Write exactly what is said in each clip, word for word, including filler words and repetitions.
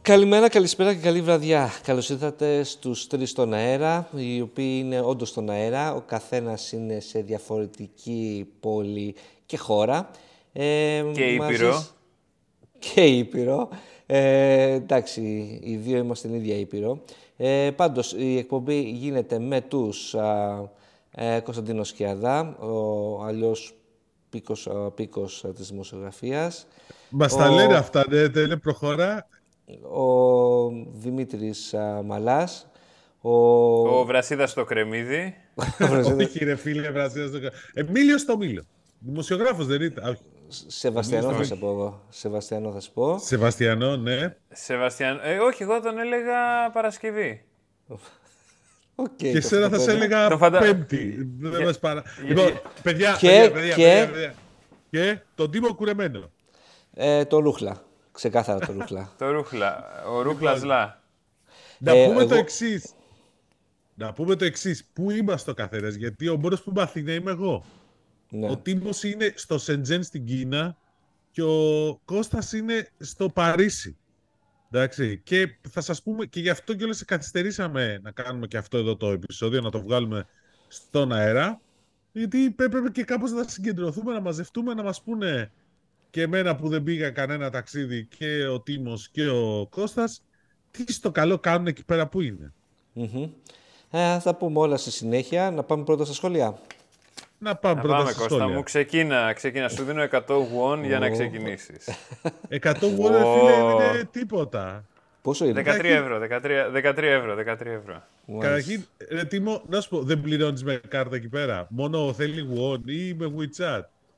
Καλημέρα, καλησπέρα και καλή βραδιά. Καλώς ήρθατε στους τρεις στον αέρα, οι οποίοι είναι όντως στον αέρα. Ο καθένας είναι σε διαφορετική πόλη και χώρα. Ε, και Ήπειρο. Μαζί... Και Ήπειρο. Ε, εντάξει, οι δύο είμαστε στην ίδια Ήπειρο. Ε, πάντως, η εκπομπή γίνεται με τους α, ε, Κωνσταντίνο Σκιαδά, ο αλλιώς Πίκος, α, Πίκος της δημοσιογραφίας. Μας τα λένε αυτά, ναι, ναι, προχώρα. Ο Δημήτρης α, Μαλάς. Ο, ο Βρασίδας στο κρεμμύδι. Όχι ρε φίλε, Βρασίδας στο κρεμμύδι. Εμίλιος στο Μήλο. Δημοσιογράφος δεν ήταν. Σεβαστιανό θα σε πω εγώ. Σεβαστιανό θα σε πω. Σεβαστιανό, ναι. Σεβαστιανό. Ε, όχι, εγώ τον έλεγα Παρασκευή. Okay, και εσένα θα σε έλεγα το φαντα... Πέμπτη. Δεν μας παρα... Λοιπόν, παιδιά, και, παιδιά, παιδιά, και... παιδιά, παιδιά. Και τον Τίμο Κουρεμένο. Ε, το Ρούχλα. Ξεκάθαρα το Ρούχλα. το Ρούχλα. Ο Ρούχλας Λα. Να ε, πούμε εγώ... το εξής. Να πούμε το εξής. Πού είμαστε ο καθένας, γιατί ο μόνος που είμαι Αθήνα είμαι εγώ. Ναι. Ο Τίμος είναι στο Σεντζέν στην Κίνα και ο Κώστας είναι στο Παρίσι. Εντάξει. Και θα σας πούμε, και γι' αυτό κιόλας καθυστερήσαμε να κάνουμε και αυτό εδώ το επεισόδιο, να το βγάλουμε στον αέρα, γιατί πρέπει και κάπως να συγκεντρωθούμε, να μαζευτούμε, να μας πούνε και εμένα που δεν πήγα κανένα ταξίδι, και ο Τίμος και ο Κώστας, τι στο καλό κάνουν εκεί πέρα που είναι. Mm-hmm. Ε, θα πούμε όλα στη συνέχεια. Να πάμε πρώτα στα σχόλια. Να πάμε να πρώτα πάμε, στα Κώστα σχόλια. μου, ξεκίνα, ξεκίνα. Σου δίνω εκατό won oh. για να ξεκινήσεις. εκατό won, oh. φίλε, δεν είναι τίποτα. Πόσο είναι? δεκατρία ευρώ, δεκατρία, δεκατρία ευρώ, δεκατρία ευρώ. Καταρχήν, ρε Τίμο, να σου πω, δεν πληρώνεις με κάρτα εκεί πέρα. Μόνο θέλει won ή με WeChat.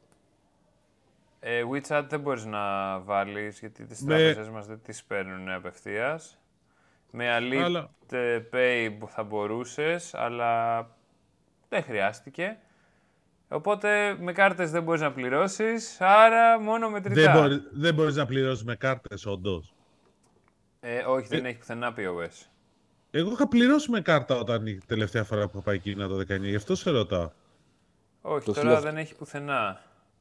Ε, WeChat δεν μπορείς να βάλεις, γιατί τις με... τράπεζες μας δεν τις παίρνουν απευθείας. Με Alipay αλλά... Pay θα μπορούσες, αλλά δεν χρειάστηκε. Οπότε με κάρτες δεν μπορείς να πληρώσεις, άρα μόνο μετρητά. Δεν, μπορεί, δεν μπορείς να πληρώσεις με κάρτες, όντως. Ε, όχι, δεν ε... έχει πουθενά πι ο ες. Εγώ είχα πληρώσει με κάρτα όταν η τελευταία φορά που είχα πάει Κίνα το δεκαεννιά, γι' αυτό σε ρωτάω. Όχι, το τώρα χιλιά... δεν έχει πουθενά.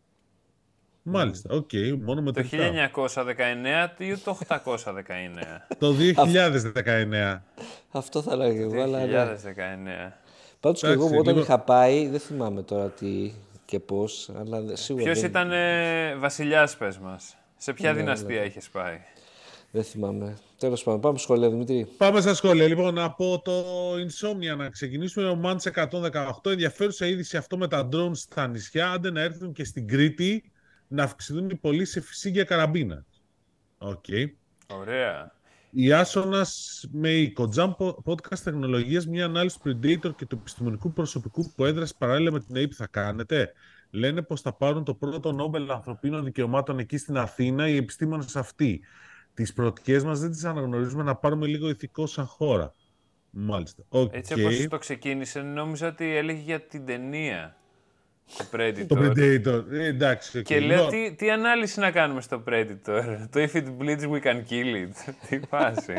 Μάλιστα, οκ, okay, μόνο με το χίλια εννιακόσια δεκαεννέα ή το οκτακόσια δεκαεννέα. Το δύο χιλιάδες δεκαεννέα. Αυτό θα λέγω εγώ, αλλά δύο χιλιάδες δεκαεννέα. Πάντως και εγώ όταν λίγο... είχα πάει, δεν θυμάμαι τώρα τι και πώς, αλλά σίγουρα... Ποιος δεν... ήταν ε, βασιλιάς, πες μας? Σε ποια ναι, δυναστεία ναι. είχες πάει? Δεν θυμάμαι. Τέλος πάντων, πάμε στο σχόλιο, Δημήτρη. Πάμε στα σχόλια. Λοιπόν, από το Insomnia να ξεκινήσουμε. Ο Μάντς εκατόν δεκαοκτώ. Ενδιαφέρουσα είδηση αυτό με τα drones στα νησιά. Άντε να έρθουν και στην Κρήτη να αυξηθούν οι πωλήσεις σε φυσίγγια καραμπίνα. Οκ. Okay. Ωραία. Η Άσονας με Οικοτζάμ podcast τεχνολογίας, μια ανάλυση του Predator και του επιστημονικού προσωπικού που έδρασε παράλληλα με την ΕΕΠ θα κάνετε? Λένε πως θα πάρουν το πρώτο Νόμπελ Ανθρωπίνων Δικαιωμάτων εκεί στην Αθήνα οι επιστήμονες αυτοί. Τις προοπτικές μας δεν τις αναγνωρίζουμε, να πάρουμε λίγο ηθικό σαν χώρα. Μάλιστα. Okay. Έτσι όπως το ξεκίνησε, νόμιζα ότι έλεγε για την ταινία. Το Predator. Το Predator. Ε, εντάξει. Okay. Και λέω, τι, τι ανάλυση να κάνουμε στο Predator? Το If it bleeds we can kill it. Τι φάση.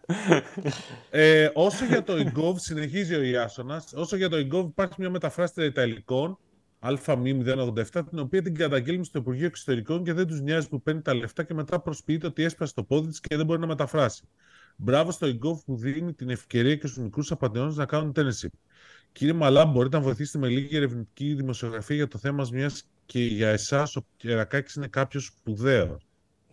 ε, όσο για το eGov, συνεχίζει ο Ιάσονας, όσο για το eGov υπάρχει μια μεταφράστρια Ιταλικών, Α Μ μηδέν ογδόντα επτά, την οποία την καταγγέλνουν στο Υπουργείο Εξωτερικών και δεν τους νοιάζει που παίρνει τα λεφτά και μετά προσποιείται ότι έσπασε το πόδι της και δεν μπορεί να μεταφράσει. Μπράβο στο eGov που δίνει την ευκαιρία και στους μικρούς απατεώνες να κάνουν internship. Κύριε Μαλά, μπορείτε να βοηθήσετε με λίγη ερευνητική δημοσιογραφία για το θέμα μιας και για εσάς ο Πιερακάκης είναι κάποιος σπουδαίος.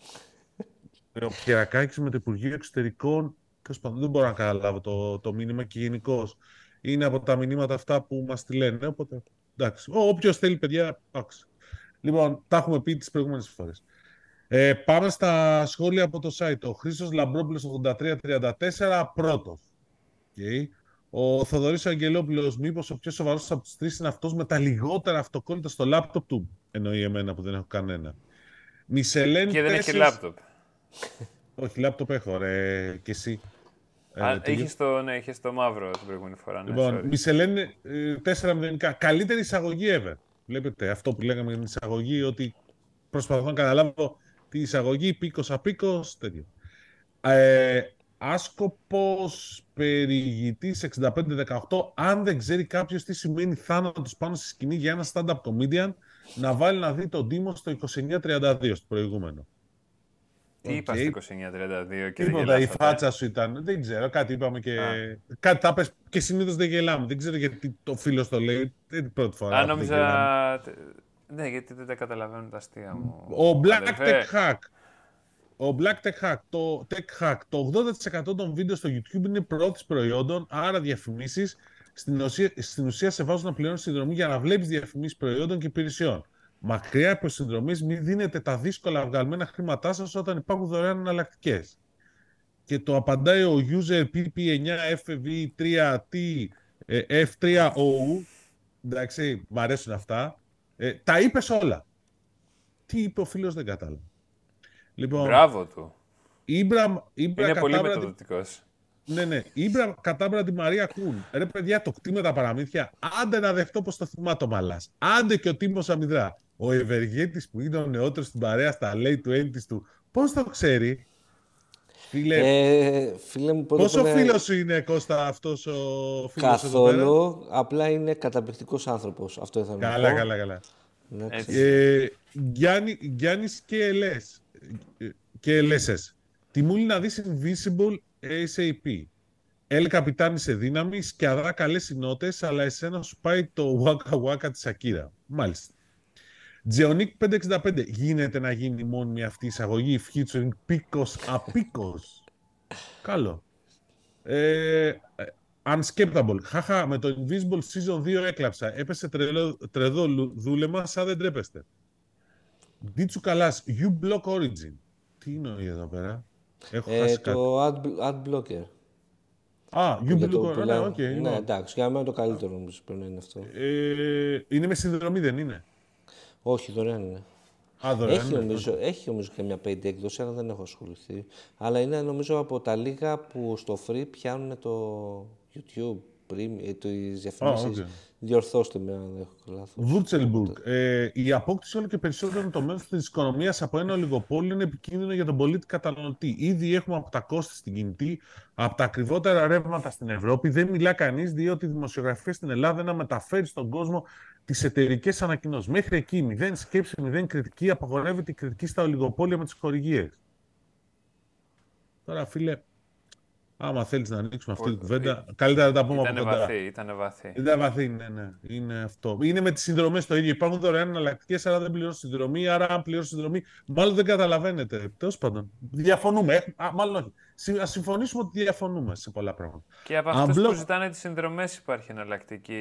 Ο Πιερακάκης με το Υπουργείο Εξωτερικών, δεν μπορώ να καταλάβω το, το μήνυμα και γενικώς είναι από τα μηνύματα αυτά που μας τη λένε. Οπότε, εντάξει. Όποιος θέλει, παιδιά, εντάξει. Λοιπόν, τα έχουμε πει τις προηγούμενες φορές. Ε, πάμε στα σχόλια από το site. Ο Χρήστος Λαμπρόπουλος ογδόντα τρία τριάντα τέσσερα, πρώτος. Okay. Ο Θοδωρής Αγγελόπουλος, μήπως ο πιο σοβαρός από τους τρεις είναι αυτός με τα λιγότερα αυτοκόλλητα στο λάπτοπ του? Εννοεί εμένα που δεν έχω κανένα. Μισελέν και δεν τέσσερις... έχει λάπτοπ. Όχι, λάπτοπ έχω, ρε, και εσύ. Α, ε, είχες το, ναι, είχες το μαύρο την προηγούμενη φορά. Ναι, λοιπόν, Μισελέν τέσσερα μηδέν, καλύτερη εισαγωγή ever. Βλέπετε αυτό που λέγαμε για την εισαγωγή, ότι προσπαθώ να καταλάβω τη εισαγωγή, πίκος απίκος, τέτοιο. Ε, άσκοπος περιηγητής εξήντα πέντε δεκαοκτώ, αν δεν ξέρει κάποιος τι σημαίνει θάνατος πάνω στη σκηνή για ένα stand-up comedian, να βάλει να δει τον Τίμο στο είκοσι εννιά τριάντα δύο, στο προηγούμενο. Τι είπα στο είκοσι εννιά τριάντα δύο και τίποτα, δεν η φάτσα σου ήταν. Δεν ξέρω, κάτι είπαμε και. Α. Κάτι τα πες και συνήθως δεν γελάμε. Δεν ξέρω γιατί το φίλος το λέει. Δεν είναι πρώτη φορά. Α, νόμιζα. Ναι, γιατί δεν τα καταλαβαίνουν τα αστεία μου. Ο Black Tech Hack. Ο Black Tech Hack. Το Tech Hack. Το ογδόντα τοις εκατό των βίντεο στο YouTube είναι προώθηση προϊόντων, άρα διαφημίσεις. Στην ουσία, στην ουσία σε βάζουν να πληρώνεις συνδρομή για να βλέπεις διαφημίσεις προϊόντων και υπηρεσιών. Μακριά από συνδρομές, μην δίνετε τα δύσκολα βγαλμένα χρήματά σας όταν υπάρχουν δωρεάν εναλλακτικές. Και το απαντάει ο user πι πι εννιά εφ βι τρία τι εφ τρία ο. Εντάξει, μ' αρέσουν αυτά. Ε, τα είπες όλα. Τι είπε ο φίλος δεν κατάλαβα. Λοιπόν, μπράβο του. Ήμπραμ, Ήμπρα, είναι πολύ κατάβρα... μεταδοτικός. Ναι, ναι. Ήμπρα κατάμπρα τη Μαρία Κούν. Ρε παιδιά, το κτήμα τα παραμύθια. Άντε να δεχτώ πως το θυμάται ο Μαλάς. Άντε και ο Τίμος Αμυδρά. Ο ευεργέτης που είναι ο νεότερος στην παρέα στα late twenties του. Πώς το ξέρει. Φίλε, ε, φίλε μου, πόσο είναι... φίλος σου είναι, Κώστα, αυτός ο φίλος? Καθόλου, απλά είναι καταπληκτικός άνθρωπος. Αυτό ήθελα να πω. Καλά, καλά, καλά. Ε, Γιάννη, Γιάννης και Ελές. Και Ελέσες. Τιμούλη να δεις Invisible έις έι πι. Ελ καπιτάνι σε δύναμη, σκιαδά καλές συνότες, αλλά εσένα σου πάει το Waka Waka της Ακύρα. Μάλιστα. Τζεονίκ πεντακόσια εξήντα πέντε. Γίνεται να γίνει μόνιμη αυτή η εισαγωγή featuring πίκος απίκος. Καλό. Ε, Unskeptable. Χαχα, με το Invisible Season δύο έκλαψα. Έπεσε τρελό, τρεδό δούλεμα σαν δεν τρέπεστε. Ντίτσου Καλάς. U-Block Origin. Τι είναι εδώ πέρα? Έχω ε, χάσει το κάτι. ad, ad Blocker. Α, U-Block. Ναι, οκ. Ναι, εντάξει. Για μένα το καλύτερο νομίζω πρέπει να είναι αυτό. Ε, είναι με συνδρομή, δεν είναι? Όχι, δωρεάν είναι. Α, δωρεάν έχει, είναι. νομίζω, έχει νομίζω και μια paid έκδοση, αλλά δεν έχω ασχοληθεί. Αλλά είναι νομίζω από τα λίγα που στο free πιάνουν το YouTube, τις διαφημίσεις. Oh, okay. Διορθώστε με αν έχω λάθος. Βούρτσελμπουργκ. Ε, η απόκτηση όλο και περισσότερο το μέσο της οικονομίας από ένα ολιγοπόλιο είναι επικίνδυνο για τον πολίτη καταναλωτή. Ήδη έχουμε από τα κόστη στην κινητή, από τα ακριβότερα ρεύματα στην Ευρώπη. Δεν μιλά κανείς, διότι η δημοσιογραφία στην Ελλάδα να μεταφέρει στον κόσμο τις εταιρικές ανακοινώσεις. Μέχρι εκεί, μηδέν σκέψη, μηδέν κριτική, απαγορεύεται η κριτική στα ολιγοπόλια με τις χορηγίες. Τώρα, φίλε, άμα θέλεις να ανοίξουμε αυτή την κουβέντα, καλύτερα να τα πούμε από κοντά. Βαθύ, ήτανε βαθύ. Ήταν βαθύ, ναι, ναι. Είναι αυτό. Είναι με τις συνδρομές το ίδιο. Υπάρχουν δωρεάν εναλλακτικές, άρα δεν πληρώνω συνδρομή. Άρα, αν πληρώνω συνδρομή, μάλλον δεν καταλαβαίνετε. Τέλος πάντων. Διαφωνούμε. Α, μάλλον όχι. Ας συμφωνήσουμε ότι διαφωνούμε σε πολλά πράγματα. Και από αυτούς Αμπλο... που ζητάνε τις συνδρομές υπάρχει εναλλακτική.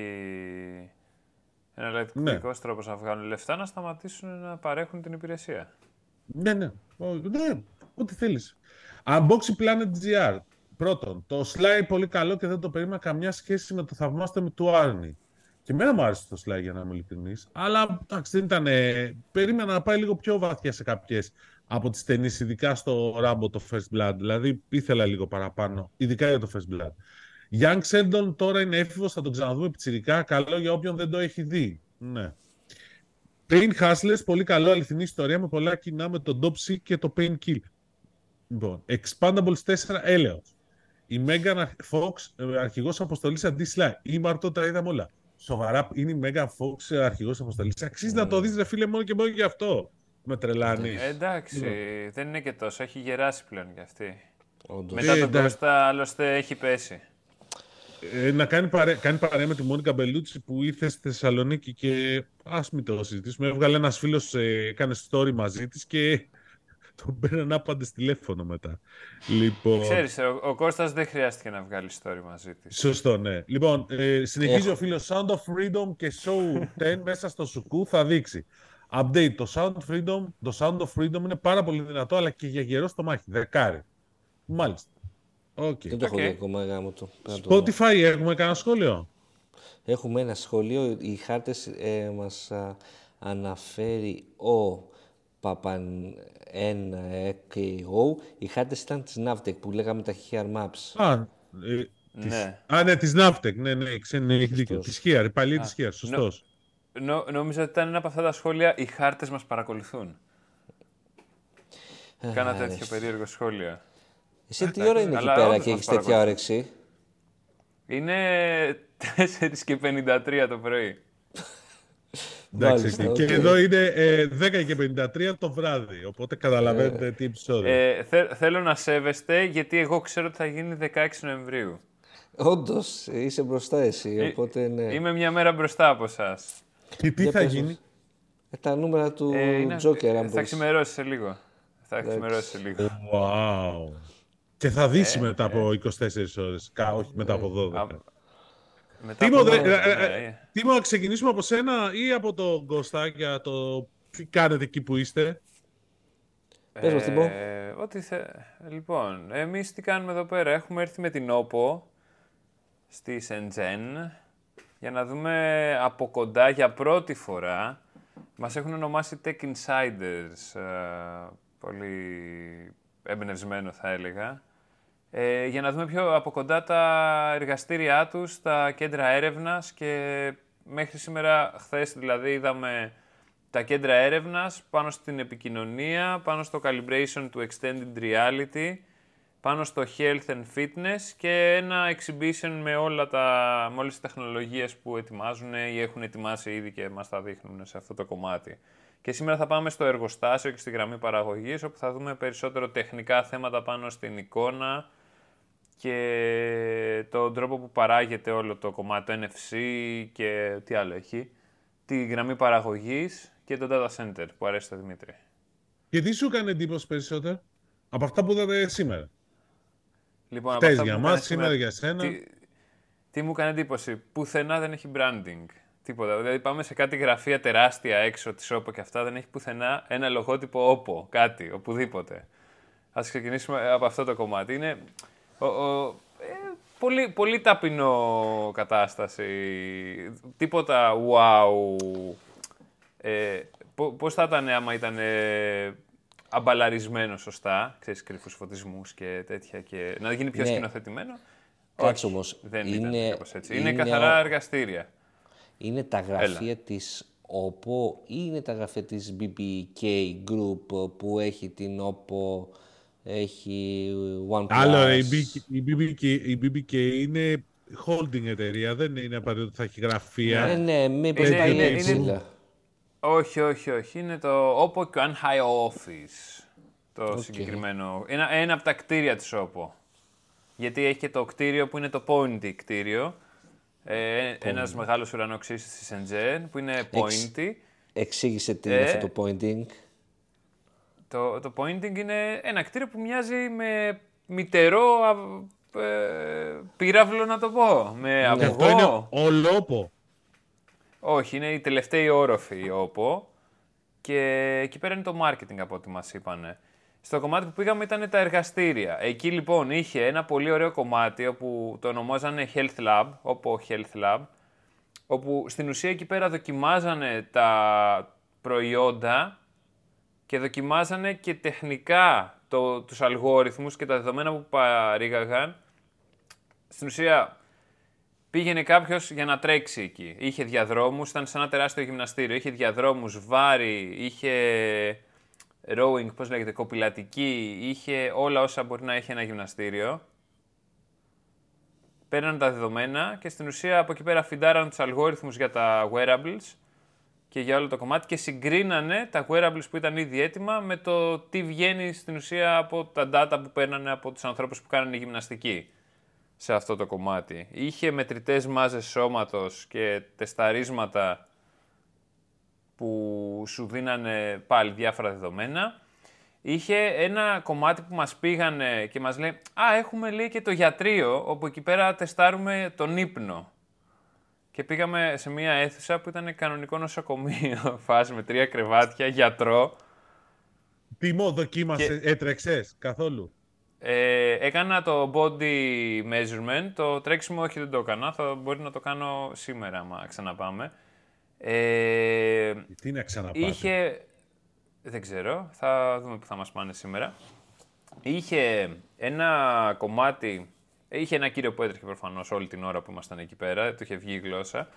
Εναλλακτικός ναι. τρόπος να βγάλουν λεφτά, να σταματήσουν να παρέχουν την υπηρεσία. Ναι, ναι. ναι. Ό,τι θέλεις. Unboxing Planet τζι αρ. Πρώτον, το Sly πολύ καλό και δεν το περίμενα καμιά σχέση με το θαυμάστο με του Άρνη. Και εμένα μου άρεσε το Sly, για να είμαι ειλικρινής. Αλλά εντάξει, δεν ήταν. Περίμενα να πάει λίγο πιο βαθιά σε κάποιες από τις ταινίες, ειδικά στο Rambo το First Blood. Δηλαδή ήθελα λίγο παραπάνω, ειδικά για το First Blood. Young Sheldon τώρα είναι έφηβος, θα τον ξαναδούμε πιτσιρικά. Καλό για όποιον δεν το έχει δει. Ναι. Pain Hustlers, πολύ καλό, αληθινή ιστορία με πολλά κοινά με τον Dope Sick και το Pain Kill. Λοιπόν, Expandables τέσσερα, έλεος. Η Megan Fox, αρχηγός αποστολής αντί Sly. Ή Μαρτώ, τα είδαμε όλα. Σοβαρά, είναι η Megan Fox, αρχηγός αποστολής. Αξίζει mm. να το δεις, ρε φίλε, μόνο και μόνο για αυτό. Με τρελάνει. Ε, εντάξει, mm. δεν είναι και τόσο. Έχει γεράσει πλέον κι αυτή. Όντως. Μετά ε, τον εντάξει. Κώστα, άλλωστε, έχει πέσει. Ε, να κάνει παρέα, κάνει παρέα με τη Μόνικα Μπελούτσι που ήρθε στη Θεσσαλονίκη και ας μην το συζητήσουμε. Έβγαλε ένας φίλος, ε, έκανε story μαζί της και τον πέραν άπαντες τηλέφωνο μετά. Λοιπόν... Ξέρεις, ο, ο Κώστας δεν χρειάστηκε να βγάλει story μαζί της. Σωστό, ναι. Λοιπόν, ε, συνεχίζει Έχω. ο φίλος Sound of Freedom και Show δέκα μέσα στο Σουκού θα δείξει. Update, το Sound of Freedom, το Sound of Freedom είναι πάρα πολύ δυνατό, αλλά και για γερό στο μάχη. Δεκάρι. Μάλιστα. Okay. Δεν το έχω okay. δει ακόμα γάμο του. Spotify, έχουμε κανένα σχόλιο? Έχουμε ένα σχόλιο. Οι χάρτες ε, μας α, αναφέρει ο Παπαν ένα και ο. Οι χάρτες ήταν της Navtec που λέγαμε τα H R Maps. Α, ε, της... ναι. Α, ναι, της Navtec. Ναι, ναι, ξένη, έχει δίκιο. Της H R, πάλι της H R, σωστός. Νο, νο, νόμιζα ότι ήταν ένα από αυτά τα σχόλια. Οι χάρτες μας παρακολουθούν. Α, Κάνα τέτοιο περίεργο σχόλιο. Εσύ τι ώρα είναι εκεί πέρα και έχεις τέτοια όρεξη? Είναι τέσσερα και πενήντα τρία το πρωί. Εντάξει, και okay. εδώ είναι ε, δέκα και πενήντα τρία το βράδυ, οπότε καταλαβαίνετε ε, τι επεισόδιο. Ε, θε, θέλω να σέβεστε, γιατί εγώ ξέρω ότι θα γίνει δεκαέξι Νοεμβρίου. Όντως, είσαι μπροστά εσύ, οπότε ναι. Είμαι μια μέρα μπροστά από εσάς. Και τι θα γίνει? Ε, τα νούμερα του ε, Joker, ε, αν θα ξημερώσει σε λίγο. Θα ξημερώσει σε λίγο. Wow. Και θα δεις ε, μετά ε, από είκοσι τέσσερις ώρες, κα, όχι μετά από δώδεκα. Τίμω, δε, δε, ε, Τίμω, να ξεκινήσουμε από σένα ή από το Γκώστα για το τι κάνετε εκεί που είστε. Πες μας, Τίμω. Ε, ό,τι θε... Λοιπόν, εμείς τι κάνουμε εδώ πέρα. Έχουμε έρθει με την Oppo στη Shenzhen για να δούμε από κοντά για πρώτη φορά. Μας έχουν ονομάσει Tech Insiders, ε, πολύ εμπνευσμένο θα έλεγα, ε, για να δούμε πιο από κοντά τα εργαστήριά τους, τα κέντρα έρευνας, και μέχρι σήμερα, χθες δηλαδή, είδαμε τα κέντρα έρευνας πάνω στην επικοινωνία, πάνω στο calibration του extended reality, πάνω στο health and fitness και ένα exhibition με, όλα τα, με όλες τις τεχνολογίες που ετοιμάζουν ή έχουν ετοιμάσει ήδη και μας τα δείχνουν σε αυτό το κομμάτι. Και σήμερα θα πάμε στο εργοστάσιο και στη γραμμή παραγωγής, όπου θα δούμε περισσότερο τεχνικά θέματα πάνω στην εικόνα και τον τρόπο που παράγεται όλο το κομμάτι, το εν εφ σι και τι άλλο έχει, τη γραμμή παραγωγής και το data center που αρέσει στο Δημήτρη. Και τι σου έκανε εντύπωση περισσότερο από αυτά που είδατε σήμερα? Λοιπόν, χτες για μας, σήμερα για σένα. Τι, τι μου έκανε εντύπωση? Πουθενά δεν έχει branding. Τίποτα. Δηλαδή πάμε σε κάτι γραφεία τεράστια έξω της Oppo και αυτά, δεν έχει πουθενά ένα λογότυπο Oppo, κάτι, οπουδήποτε. Ας ξεκινήσουμε από αυτό το κομμάτι. Είναι ο, ο, ε, πολύ, πολύ ταπεινό κατάσταση. Τίποτα wow. Ε, πώς θα ήταν άμα ήταν ε, αμπαλαρισμένο σωστά, ξέρεις, κρυφούς φωτισμούς και τέτοια, και να γίνει πιο ναι. σκηνοθετημένο. Κάτσε όμως. Δεν είναι, ήταν έτσι. Είναι, είναι καθαρά ο... εργαστήρια. Είναι τα γραφεία Έλα. της Oppo ή είναι τα γραφεία της μπι μπι κέι Group που έχει την Oppo, έχει OnePlus? Άλλο, η μπι μπι κέι, η μπι μπι κέι είναι holding εταιρεία, δεν είναι απαραίτητο ότι θα έχει γραφεία. Ναι, ναι, μήπως είναι, πάει είναι, είναι, είναι... Όχι, όχι, όχι. Είναι το Oppo Quanhai Office. Το okay. συγκεκριμένο. Ένα, ένα από τα κτίρια της Oppo. Γιατί έχει και το κτίριο που είναι το Pointy κτίριο. Ε, ένας μεγάλος ουρανοξύστης στη Shenzhen που είναι Pointy. Εξ, εξήγησε τι είναι ε, αυτό το Pointing. Το, το Pointing είναι ένα κτίριο που μοιάζει με μητερό ε, πύραυλο, να το πω. Με αυγό. Αυτό είναι ολόπο. Όχι, είναι η τελευταία όροφη η Oppo και εκεί πέρα είναι το marketing από ό,τι μας είπανε. Στο κομμάτι που πήγαμε ήταν τα εργαστήρια. Εκεί λοιπόν είχε ένα πολύ ωραίο κομμάτι όπου το ονομάζανε Health Lab, Oppo Health Lab, όπου στην ουσία εκεί πέρα δοκιμάζανε τα προϊόντα και δοκιμάζανε και τεχνικά το, τους αλγόριθμους και τα δεδομένα που παρήγαγαν. Στην ουσία πήγαινε κάποιος για να τρέξει εκεί. Είχε διαδρόμους, ήταν σε ένα τεράστιο γυμναστήριο. Είχε διαδρόμους, βάρη, είχε rowing, πώς λέγεται, κοπηλατική, είχε όλα όσα μπορεί να έχει ένα γυμναστήριο. Παίρναν τα δεδομένα και στην ουσία από εκεί πέρα φιντάραν τους αλγόριθμους για τα wearables και για όλο το κομμάτι και συγκρίνανε τα wearables που ήταν ήδη έτοιμα με το τι βγαίνει στην ουσία από τα data που παίρνανε από τους ανθρώπους που κάνανε γυμναστική σε αυτό το κομμάτι. Είχε μετρητές μάζες σώματος και τεσταρίσματα που σου δίνανε πάλι διάφορα δεδομένα. Είχε ένα κομμάτι που μας πήγανε και μας λέει «Α, έχουμε λέει και το γιατρείο, όπου εκεί πέρα τεστάρουμε τον ύπνο». Και πήγαμε σε μια αίθουσα που ήταν κανονικό νοσοκομείο, φάση με τρία κρεβάτια, γιατρό. Τιμό, δοκίμασε, και... έτρεξες καθόλου? Ε, έκανα το body measurement, το τρέξιμο όχι δεν το έκανα, θα μπορεί να το κάνω σήμερα, άμα ξαναπάμε. Ε, Τι να ξαναπάτε? Είχε... Δεν ξέρω, θα δούμε που θα μας πάνε σήμερα. Είχε ένα κομμάτι, είχε ένα κύριο που έτρεχε προφανώς όλη την ώρα που ήμασταν εκεί πέρα, του είχε βγει η γλώσσα.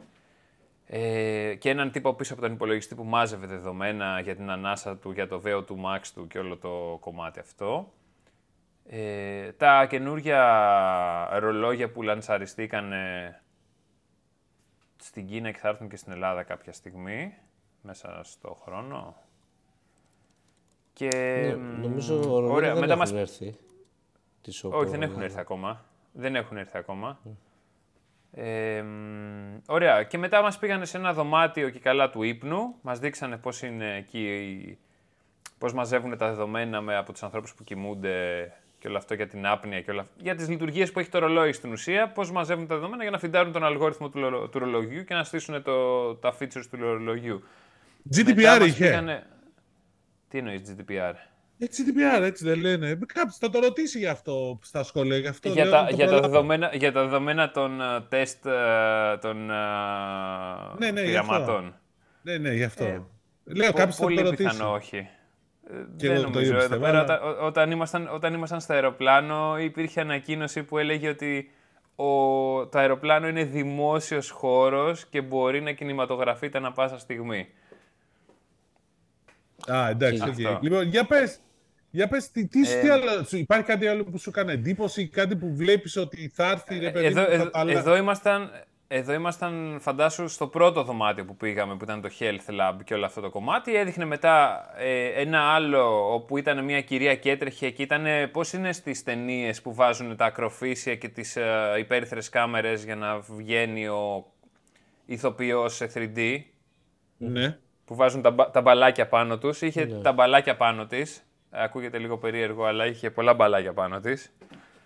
Ε, και έναν τύπο πίσω από τον υπολογιστή που μάζευε δεδομένα για την ανάσα του, για το βέο του Max του και όλο το κομμάτι αυτό. Ε, τα καινούργια ρολόγια που λανσαριστήκαν στην Κίνα και θα έρθουν και στην Ελλάδα κάποια στιγμή, μέσα στο χρόνο. Και, ναι, νομίζω ότι δεν μετά έχουν μας... έρθει. Όχι, δεν έχουν έρθει ακόμα. Δεν έχουν έρθει ακόμα. Mm. Ε, ωραία. Και μετά μας πήγανε σε ένα δωμάτιο και καλά του ύπνου. Μας δείξανε πώς είναι εκεί, πώς μαζεύουν τα δεδομένα με, από τους ανθρώπους που κοιμούνται και όλο αυτό για την άπνοια και όλα, για τις λειτουργίες που έχει το ρολόι στην ουσία, πώς μαζεύουν τα δεδομένα για να φιντάρουν τον αλγόριθμο του, του ρολογιού και να στήσουν το, τα features του ρολογιού. τζι ντι πι αρ είχε. Πήγανε... Τι εννοείς τζι ντι πι αρ? τζι ντι πι αρ, έτσι δεν λένε. Κάποιος θα το ρωτήσει γι' αυτό στα σχολεία. Γι αυτό για, λέω, τα, το για, τα δεδομένα, για τα δεδομένα των uh, τεστ uh, των uh, ναι, ναι, πειραματών. Ναι, ναι, γι' αυτό. Ε, λέω κάποιος θα το ρωτήσει. Πολύ πιθανό όχι. Και δεν νομίζω. Εδώ πέρα, αλλά... όταν, όταν, ήμασταν, όταν ήμασταν στο αεροπλάνο, υπήρχε ανακοίνωση που έλεγε ότι ο, το αεροπλάνο είναι δημόσιος χώρος και μπορεί να κινηματογραφείται ανά πάσα στιγμή. Α, εντάξει, okay. Λοιπόν, για πες, για πες τι, τι, ε, τι άλλο, υπάρχει κάτι άλλο που σου έκανε εντύπωση, κάτι που βλέπεις ότι θα έρθει, ρε παιδί, εδώ, που εδώ, θα τα εδώ ήμασταν... Εδώ ήμασταν, φαντάσου, στο πρώτο δωμάτιο που πήγαμε, που ήταν το Health Lab και όλο αυτό το κομμάτι. Έδειχνε μετά ε, ένα άλλο, όπου ήταν μια κυρία και έτρεχε και ήταν πώς είναι στις ταινίες που βάζουν τα ακροφύσια και τις ε, υπέρυθρες κάμερες για να βγαίνει ο ηθοποιός σε θρι ντι. Ναι. Που βάζουν τα, τα μπαλάκια πάνω τους. Είχε ναι. τα μπαλάκια πάνω της. Ακούγεται λίγο περίεργο, αλλά είχε πολλά μπαλάκια πάνω της.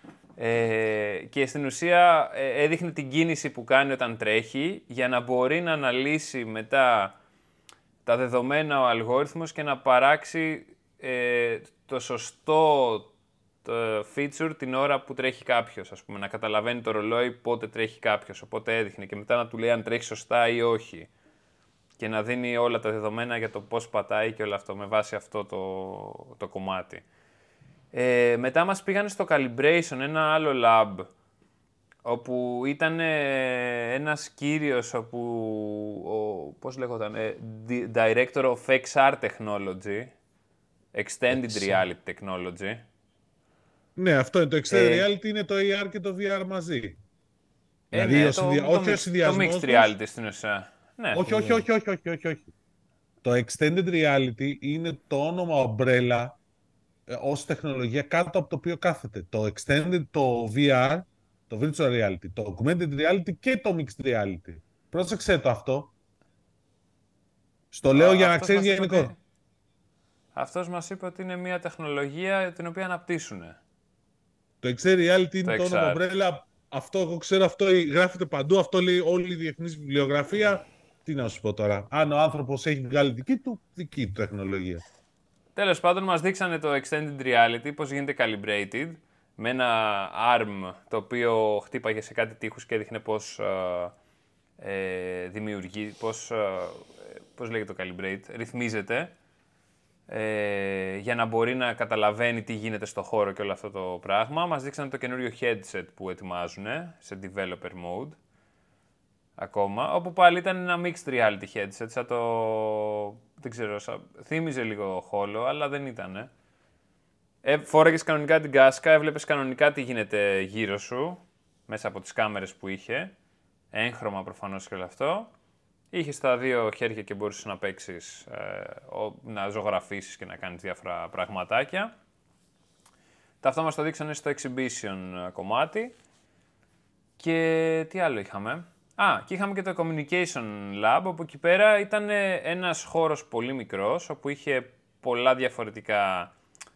Ε, και στην ουσία ε, έδειχνε την κίνηση που κάνει όταν τρέχει για να μπορεί να αναλύσει μετά τα δεδομένα ο αλγόριθμος και να παράξει ε, το σωστό το feature την ώρα που τρέχει κάποιος, ας πούμε, να καταλαβαίνει το ρολόι πότε τρέχει κάποιος, οπότε έδειχνε και μετά να του λέει αν τρέχει σωστά ή όχι και να δίνει όλα τα δεδομένα για το πώς πατάει και όλο αυτό με βάση αυτό το, το κομμάτι. Ε, μετά μας πήγανε στο Calibration, ένα άλλο lab, όπου ήταν ε, ένας κύριος, όπου, ο, πώς λέγονταν, ε, Director of εξ αρ Technology, Extended Reality Technology. Ναι, αυτό είναι το Extended ε, Reality, είναι το έι αρ και το βι αρ μαζί. Ε, δηλαδή, ναι, ο συνδυα... το, όχι το, ο συνδυασμός το Mixed Reality στην ουσία. Ναι. Όχι, όχι, όχι, όχι, όχι, όχι, όχι. Το Extended Reality είναι το όνομα umbrella ως τεχνολογία κάτω από το οποίο κάθεται. Το Extended, το βι αρ, το Virtual Reality, το Augmented Reality και το Mixed Reality. Πρόσεξε το αυτό. Στο λέω Α, για να ξέρεις γενικό. Ότι... Αυτός μας είπε ότι είναι μια τεχνολογία την οποία αναπτύσσουν. Το Extended Reality είναι το, το όνομα umbrella. Αυτό εγώ ξέρω, αυτό γράφεται παντού, αυτό λέει όλη η διεθνής βιβλιογραφία. Τι να σου πω τώρα. Αν ο άνθρωπος έχει βγάλει δική του, δική του τεχνολογία. Τέλος πάντων, μας δείξανε το Extended Reality, πώς γίνεται calibrated, με ένα arm το οποίο χτύπαγε σε κάτι τείχους και έδειχνε πώς ε, ε, δημιουργεί, πώς, ε, πώς λέγεται το calibrate, ρυθμίζεται, ε, για να μπορεί να καταλαβαίνει τι γίνεται στο χώρο και όλο αυτό το πράγμα. Μας δείξανε το καινούριο headset που ετοιμάζουν σε developer mode, ακόμα, όπου πάλι ήταν ένα mixed reality headset, σαν το... δεν ξέρω, σαν... θύμιζε λίγο χόλο, αλλά δεν ήτανε. Ε, φόραγες κανονικά την κάσκα, έβλεπες κανονικά τι γίνεται γύρω σου, μέσα από τις κάμερες που είχε, έγχρωμα προφανώς και όλο αυτό. Είχες τα δύο χέρια και μπορούσες να παίξεις, ε, να ζωγραφίσεις και να κάνεις διάφορα πραγματάκια. Τα αυτά μας το δείξανε στο exhibition κομμάτι. Και τι άλλο είχαμε? Α, και είχαμε και το Communication Lab, όπου εκεί πέρα ήταν ένας χώρος πολύ μικρός, όπου είχε πολλά διαφορετικά...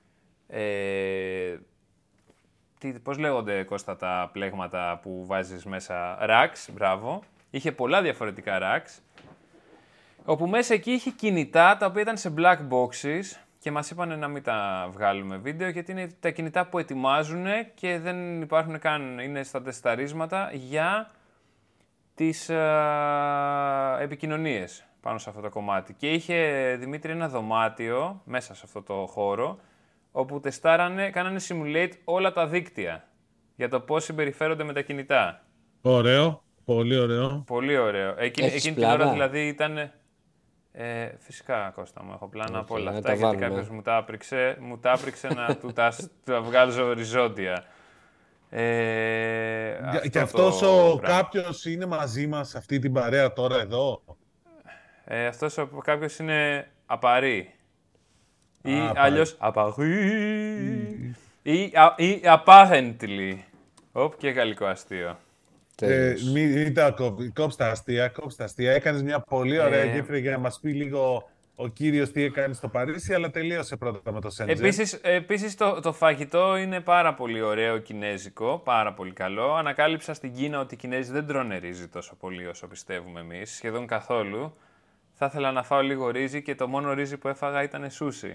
Ε, τι, πώς λέγονται, Κώστα, τα πλέγματα που βάζεις μέσα? Racks, μπράβο. Είχε πολλά διαφορετικά racks, όπου μέσα εκεί είχε κινητά, τα οποία ήταν σε black boxes και μας είπαν να μην τα βγάλουμε βίντεο, γιατί είναι τα κινητά που ετοιμάζουν και δεν υπάρχουν καν, είναι στα τεσταρίσματα για... τις uh, επικοινωνίες πάνω σε αυτό το κομμάτι. Και είχε, Δημήτρη, ένα δωμάτιο μέσα σε αυτό το χώρο, όπου τεστάρανε, κάνανε simulate όλα τα δίκτυα για το πώς συμπεριφέρονται με τα κινητά. Ωραίο, πολύ ωραίο. Πολύ ωραίο. Εκείνη, εκείνη την ώρα δηλαδή ήταν... Ε, φυσικά, Κώστα μου, έχω πλάνα από όλα αυτά, γιατί κάποιος μου τα άπρηξε, μου τα άπρηξε να του τα, τα βγάλω οριζόντια. Ε, αυτό και αυτός ο πράγμα. κάποιος είναι μαζί μας αυτή την παρέα τώρα εδώ. Ε, αυτός ο κάποιος είναι απαρή. Ή Α, αλλιώς απαρή. Ή, α, ή apparently. Οπ, και γαλλικό αστείο. Ε, μην μην τα κόβει. Κόψε τα αστεία, κόψε τα αστεία. Έκανες μια πολύ ωραία Ε, γέφυρα για να μας πει λίγο ο κύριος τι έκανε στο Παρίσι, αλλά τελείωσε πρώτα με το Σέντζεν. Επίσης, επίσης το, το φαγητό είναι πάρα πολύ ωραίο κινέζικο, πάρα πολύ καλό. Ανακάλυψα στην Κίνα ότι οι Κινέζοι δεν τρώνε ρύζι τόσο πολύ όσο πιστεύουμε εμείς, σχεδόν καθόλου. Θα ήθελα να φάω λίγο ρύζι και το μόνο ρύζι που έφαγα ήταν σούσι.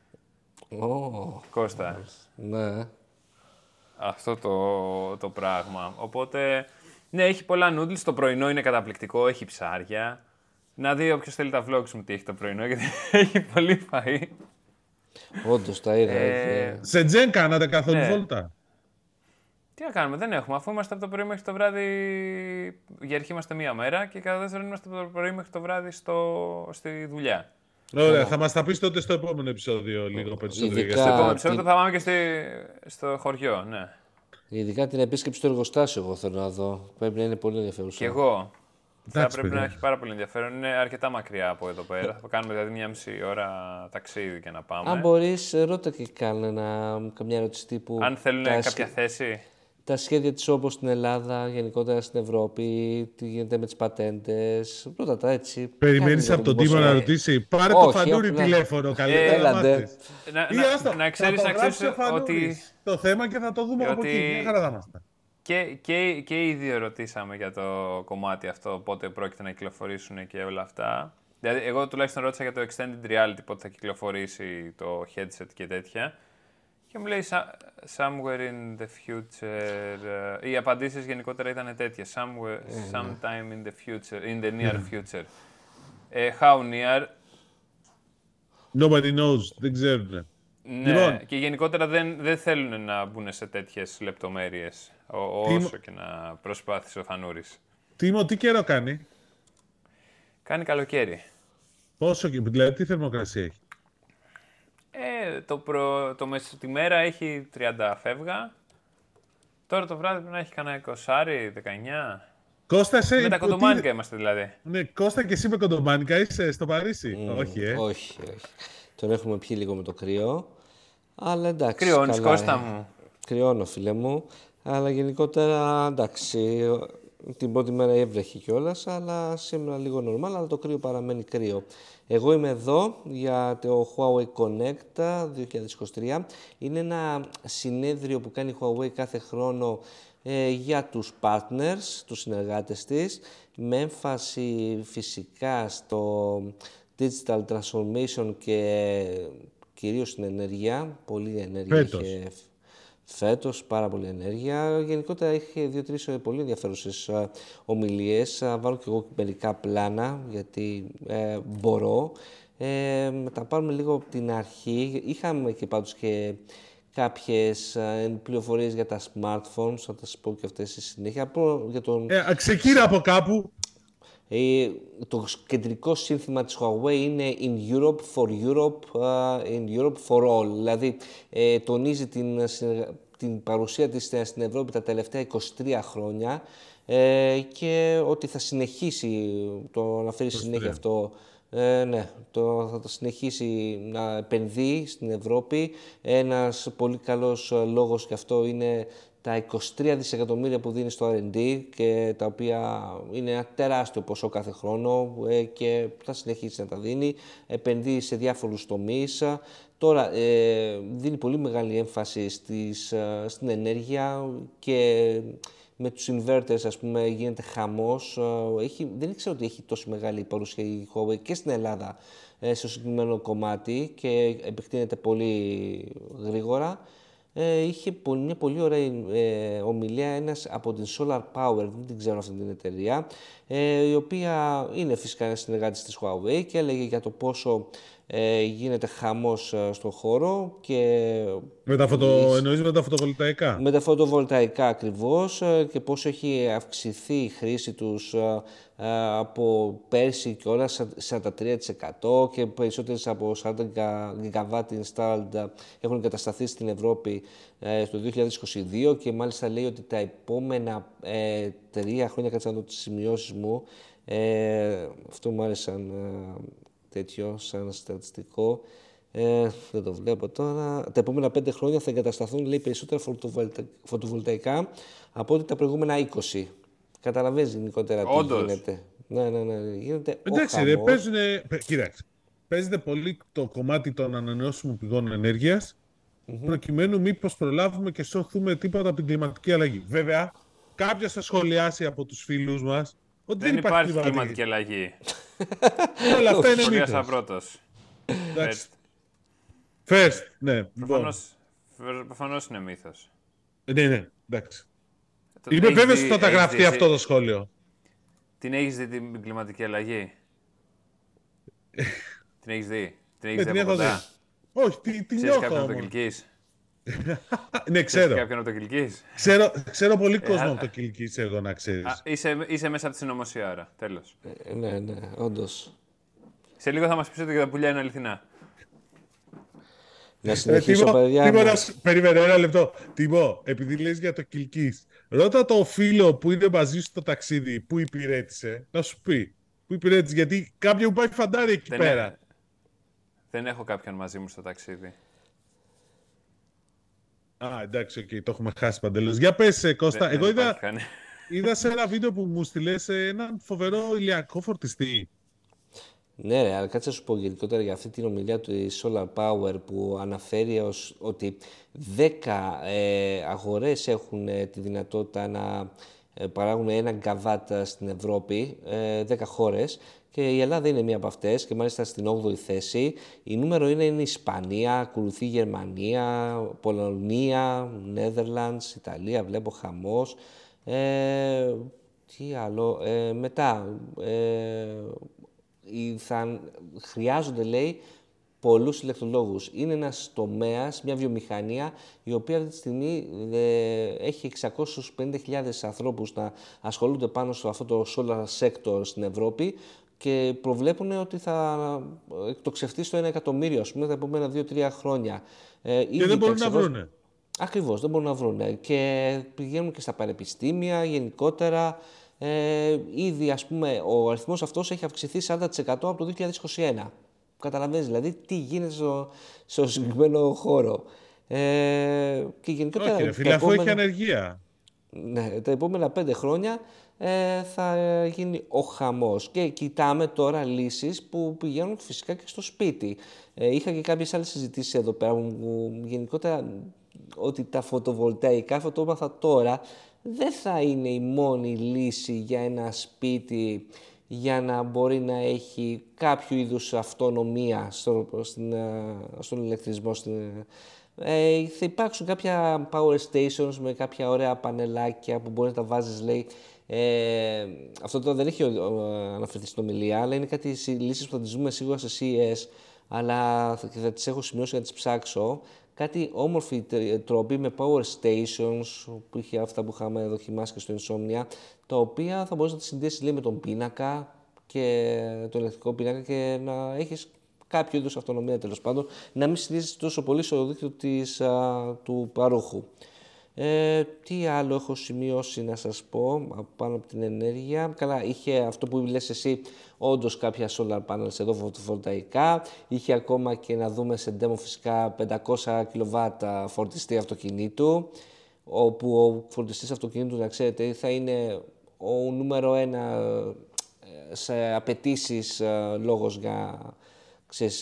Oh. Κώστα. Ναι. Αυτό το, το πράγμα. Οπότε, ναι, έχει πολλά noodles. Το πρωινό είναι καταπληκτικό, έχει ψάρια. Να δει όποιος θέλει τα vlogs μου τι έχει το πρωινό, γιατί έχει πολύ φαΐ. Όντως, τα είδα. Ε, είχε... Σεντζέν κάνατε καθόλου ναι. βόλτα? Τι να κάνουμε, δεν έχουμε. Αφού είμαστε από το πρωί μέχρι το βράδυ, για αρχή είμαστε μία μέρα και κατά δεύτερον είμαστε από το πρωί μέχρι το βράδυ στο, στη δουλειά. Ωραία, θα μας τα πεις τότε στο επόμενο επεισόδιο λίγο περισσότερο. Ειδικά- για Στο επόμενο την- επεισόδιο θα πάμε και στη, στο χωριό, ναι. Ειδικά την επίσκεψη του εργοστάσιου, εγώ θέλω να δω. Πρέπει να είναι πολύ ενδιαφέρουσα. Και εγώ. Θα Εντάξει, πρέπει παιδιά. να έχει πάρα πολύ ενδιαφέρον. Είναι αρκετά μακριά από εδώ πέρα. Θα κάνουμε δηλαδή μια μισή ώρα ταξίδι και να πάμε. Αν μπορείς, ρώτα και κάνε ένα, καμιά ερώτηση τύπου. Αν θέλουν τα κάποια σχέ- θέση. Τα σχέδια της όπως στην Ελλάδα, γενικότερα στην Ευρώπη, τι γίνεται με τις πατέντες. Ρώτα τα έτσι. Περιμένεις Κάνε από τον λίγο Τίμο πώς- να ρωτήσει. Πάρε Όχι, το φανούρι απλά- τηλέφωνο, καλύτερα Ε, να έλαντε. μάθεις. Να, Ή να, άστο, να ξέρεις, θα να το ξέρεις γράψει ο ότι Φανούρης το θέμα και θα το δούμε από ότι- εκεί. Μια χαρά θα είμαστε. και, και, και οι δύο ρωτήσαμε για το κομμάτι αυτό, πότε πρόκειται να κυκλοφορήσουν και όλα αυτά. Δηλαδή, εγώ τουλάχιστον ρώτησα για το Extended Reality, πότε θα κυκλοφορήσει το headset και τέτοια. Και μου λέει "Some- somewhere in the future. Οι απαντήσεις γενικότερα ήταν τέτοιες. Somewhere, sometime in the future, in the near future. Ε, how near. Nobody knows, δεν ξέρουν. Ναι, Λοιπόν. και γενικότερα δεν, δεν θέλουν να μπουν σε τέτοιες λεπτομέρειες ό, Τι- όσο και να προσπάθησε ο Φανούρης. Τίμο, τι καιρό κάνει? Κάνει καλοκαίρι. Πόσο, και- δηλαδή τι θερμοκρασία έχει? Ε, το προ, το μεσο, τη μέρα έχει τριάντα φεύγα. Τώρα το βράδυ πρέπει να έχει κανένα είκοσι, δεκαεννιά. Κώστα, σε... Με τα κοντομάνικα είμαστε δηλαδή. Ναι, Κώστα και εσύ με κοντομάνικα είσαι στο Παρίσι? Μμ, Όχι, ε. όχι, όχι. Τον έχουμε πιει λίγο με το κρύο. Αλλά εντάξει. Κρυώνεις, καλά, Κώστα ε. μου. Κρυώνω, φίλε μου. Αλλά γενικότερα εντάξει. Την πρώτη μέρα έβρεχε κιόλα, αλλά σήμερα λίγο normal, αλλά το κρύο παραμένει κρύο. Εγώ είμαι εδώ για το Huawei Connect δύο χιλιάδες είκοσι τρία. Είναι ένα συνέδριο που κάνει η Huawei κάθε χρόνο ε, για τους partners, τους συνεργάτες της, με έμφαση φυσικά στο digital transformation και κυρίως στην ενέργεια. Πολύ ενέργεια Φέτος. είχε φέτος, πάρα πολύ ενέργεια. Γενικότερα είχε δύο-τρεις πολύ ενδιαφέρουσες ε, ομιλίες. Θα βάλω και εγώ μερικά πλάνα, γιατί ε, μπορώ. Ε, τα πάρουμε λίγο από την αρχή. Είχαμε και πάντως και κάποιες ε, πληροφορίες για τα smartphones, θα τα σας πω και αυτές στη συνέχεια. Απλό για τον... ε ξεκίνα από κάπου. Ε, το κεντρικό σύνθημα της Huawei είναι In Europe for Europe, uh, in Europe for all. Δηλαδή, ε, τονίζει την, συνεργα- την παρουσία της στην Ευρώπη τα τελευταία είκοσι τρία χρόνια ε, και ότι θα συνεχίσει, το αναφέρει συνέχεια αυτό, ε, ναι, το, θα το συνεχίσει να επενδύει στην Ευρώπη. Ένας πολύ καλός ε, λόγος γι' αυτό είναι τα είκοσι τρία δισεκατομμύρια που δίνει στο αρ εντ ντι και τα οποία είναι ένα τεράστιο ποσό κάθε χρόνο ε, και θα συνεχίσει να τα δίνει. Επενδύει σε διάφορους τομείς. Τώρα ε, δίνει πολύ μεγάλη έμφαση στις, ε, στην ενέργεια και με τους inverters, ας πούμε, γίνεται χαμός. Ε, Έχει, δεν ήξερα ότι έχει τόσο μεγάλη παρουσία η Huawei και στην Ελλάδα ε, στο συγκεκριμένο κομμάτι και επεκτείνεται πολύ γρήγορα. Ε, είχε πολύ, μια πολύ ωραία ε, ομιλία ένας από την Solar Power, δεν την ξέρω αυτή την εταιρεία, ε, η οποία είναι φυσικά ένας συνεργάτης της Huawei και έλεγε για το πόσο Ε, γίνεται χαμός ε, στον χώρο και... Με τα φωτο... Εννοείς με τα φωτοβολταϊκά. Με τα φωτοβολταϊκά ακριβώς ε, και πόσο έχει αυξηθεί η χρήση τους ε, ε, από πέρσι και όλα σαράντα τρία τοις εκατό και περισσότερες από σαράντα γιγαβάτ installed έχουν εγκατασταθεί στην Ευρώπη ε, το δύο χιλιάδες είκοσι δύο και μάλιστα λέει ότι τα επόμενα ε, τρία χρόνια, κάτσε να δω τις σημειώσεις μου, ε, αυτό μου άρεσαν ε, τέτοιο σαν στατιστικό, Ε, δεν το βλέπω τώρα. Τα επόμενα πέντε χρόνια θα εγκατασταθούν, λέει, περισσότερα φωτοβολταϊκά από ό,τι τα προηγούμενα είκοσι. Καταλαβαίνεις γενικότερα τι γίνεται. Ναι, ναι, ναι. Γίνεται εντάξει, ρε, παίζουνε... Κοίταξε. Παίζεται πολύ το κομμάτι των ανανεώσιμων πηγών ενέργειας, mm-hmm. προκειμένου μήπως προλάβουμε και σώθουμε τίποτα από την κλιματική αλλαγή. Βέβαια, κάποιος θα σχολιάσει από τους φίλους μας ότι δεν, δεν υπάρχει κλιματική, κλιματική αλλαγή. Όλα αυτά είναι μύθος. Σχολιάσα πρώτος. First, ναι. Προφανώς, προφανώς είναι μύθος. Ναι, ναι, εντάξει. Το, είμαι βέβαιος ότι θα τα γραφτεί δει, αυτό το σχόλιο. Την έχεις δει την κλιματική αλλαγή? Την έχεις δει? Την έχεις ναι, δει από κοντά? Όχι, την νιώθω. Ξέρεις κάποιον από το Κιλκής? Ναι, ξέρω. Ξέρεις κάποιον από το Κιλκής? Ξέρω, ξέρω πολύ κόσμο ε, από το Κιλκής, εγώ να ξέρεις. Α, είσαι, είσαι μέσα από τη συνωμοσία, άρα. Τέλος. Ε, ναι, ναι, όντως. Σε λίγο θα μας πεις ότι και τα πουλιά είναι αληθινά. Να συνεχίσω, ε, παιδιά. Τίμω, να... Περίμενε ένα λεπτό. Τίμω, επειδή λες για το Κιλκής, ρώτα το φίλο που είναι μαζί σου στο ταξίδι, που υπηρέτησε, να σου πει. Που υπηρέτησε, γιατί κάποιον πάει φαντάρι εκεί δεν πέρα. Έ... Δεν έχω κάποιον μαζί μου στο ταξίδι. Α, εντάξει, okay, το έχουμε χάσει παντελώς. Για πες, Κώστα. Δεν, Εγώ δεν είδα, είδα σε ένα βίντεο που μου στείλες έναν φοβερό ηλιακό φορτιστή. Ναι, ρε, αλλά κάτσε να σου πω γενικότερα για αυτή την ομιλία του Solar Power που αναφέρει ως ότι δέκα ε, αγορές έχουν ε, τη δυνατότητα να ε, παράγουν ένα γκαβάτ στην Ευρώπη, ε, δέκα χώρες, και η Ελλάδα είναι μία από αυτές και μάλιστα στην όγδοη θέση. Η νούμερο είναι, είναι η Ισπανία, ακολουθεί η Γερμανία, Πολωνία, Netherlands, Ιταλία, βλέπω χαμός. Ε, τι άλλο, ε, μετά... Ε, θα χρειάζονται, λέει, πολλούς ηλεκτρολόγους. Είναι ένας τομέας, μια βιομηχανία, η οποία αυτή τη στιγμή ε, έχει εξακόσιες πενήντα χιλιάδες ανθρώπους να ασχολούνται πάνω σε αυτό το solar sector στην Ευρώπη και προβλέπουν ότι θα εκτοξευτεί στο ένα εκατομμύριο, ας πούμε, τα επόμενα δύο τρία χρόνια. Ε, και δεν μπορούν να βρούνε. Ακριβώς, δεν μπορούν να βρούνε. Και πηγαίνουν και στα πανεπιστήμια γενικότερα. Ε, ήδη, ας πούμε, ο αριθμός αυτός έχει αυξηθεί σαράντα τοις εκατό από το δύο χιλιάδες είκοσι ένα. Καταλαβαίνεις, δηλαδή, τι γίνεται στο, στο συγκεκριμένο χώρο. Ε, και γενικότερα... Όχι, φίλε, αφού έχει ανεργία. Ναι, τα επόμενα πέντε χρόνια ε, θα γίνει ο χαμός. Και κοιτάμε τώρα λύσεις που πηγαίνουν φυσικά και στο σπίτι. Ε, είχα και κάποιες άλλες συζητήσεις εδώ πέρα που γενικότερα ότι τα φωτοβολταϊκά, αυτό το έμαθα τώρα, δεν θα είναι η μόνη λύση για ένα σπίτι για να μπορεί να έχει κάποιο είδους αυτονομία στο, στην, στον ηλεκτρισμό. Στην, ε, θα υπάρξουν κάποια power stations με κάποια ωραία πανελάκια που μπορεί να τα βάζεις, λέει. Ε, αυτό τώρα δεν έχει αναφερθεί στην ομιλία, αλλά είναι κάτι λύσεις που θα τις δούμε σίγουρα σε σι ι ες, αλλά θα, θα τις έχω σημειώσει για να τις ψάξω. Κάτι όμορφοι τρόποι με power stations, που είχε αυτά που είχαμε δοκιμάσει και στο Insomnia, τα οποία θα μπορείς να τις συνδέσεις, λέει, με τον πίνακα και το ηλεκτρικό πίνακα και να έχεις κάποιο είδους αυτονομία, τέλος πάντων, να μην συνδέσεις τόσο πολύ στο δίκτυο της, α, του παρόχου. Ε, τι άλλο έχω σημειώσει να σας πω πάνω από την ενέργεια? Καλά, είχε αυτό που λες εσύ, όντως κάποια solar panels εδώ φωτοβολταϊκά. Είχε ακόμα και να δούμε σε demo φυσικά πεντακόσια κιλοβάτ φορτιστή αυτοκινήτου, όπου ο φορτιστής αυτοκινήτου, να ξέρετε, θα είναι ο νούμερο ένα σε απαιτήσεις λόγος για, ξέρεις,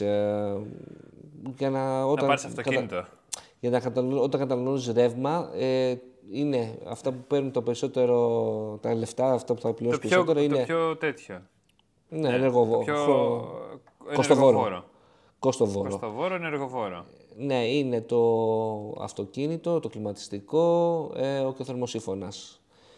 για να... Όταν, να πάρεις αυτοκίνητο. Κατα... Για να καταναλώ, όταν καταναλώνεις ρεύμα, ε, είναι αυτά που παίρνουν το περισσότερο, τα λεφτά, αυτά που θα πληρώσεις περισσότερο. Το είναι... πιο τέτοιο. Ναι, ναι, ενεργοβόρο. Πιο... Χρο... Κοστοβόρο. Κοστοβόρο. Κοστοβόρο, ενεργοβόρο. Ναι, είναι το αυτοκίνητο, το κλιματιστικό ε, και ο θερμοσύφωνας.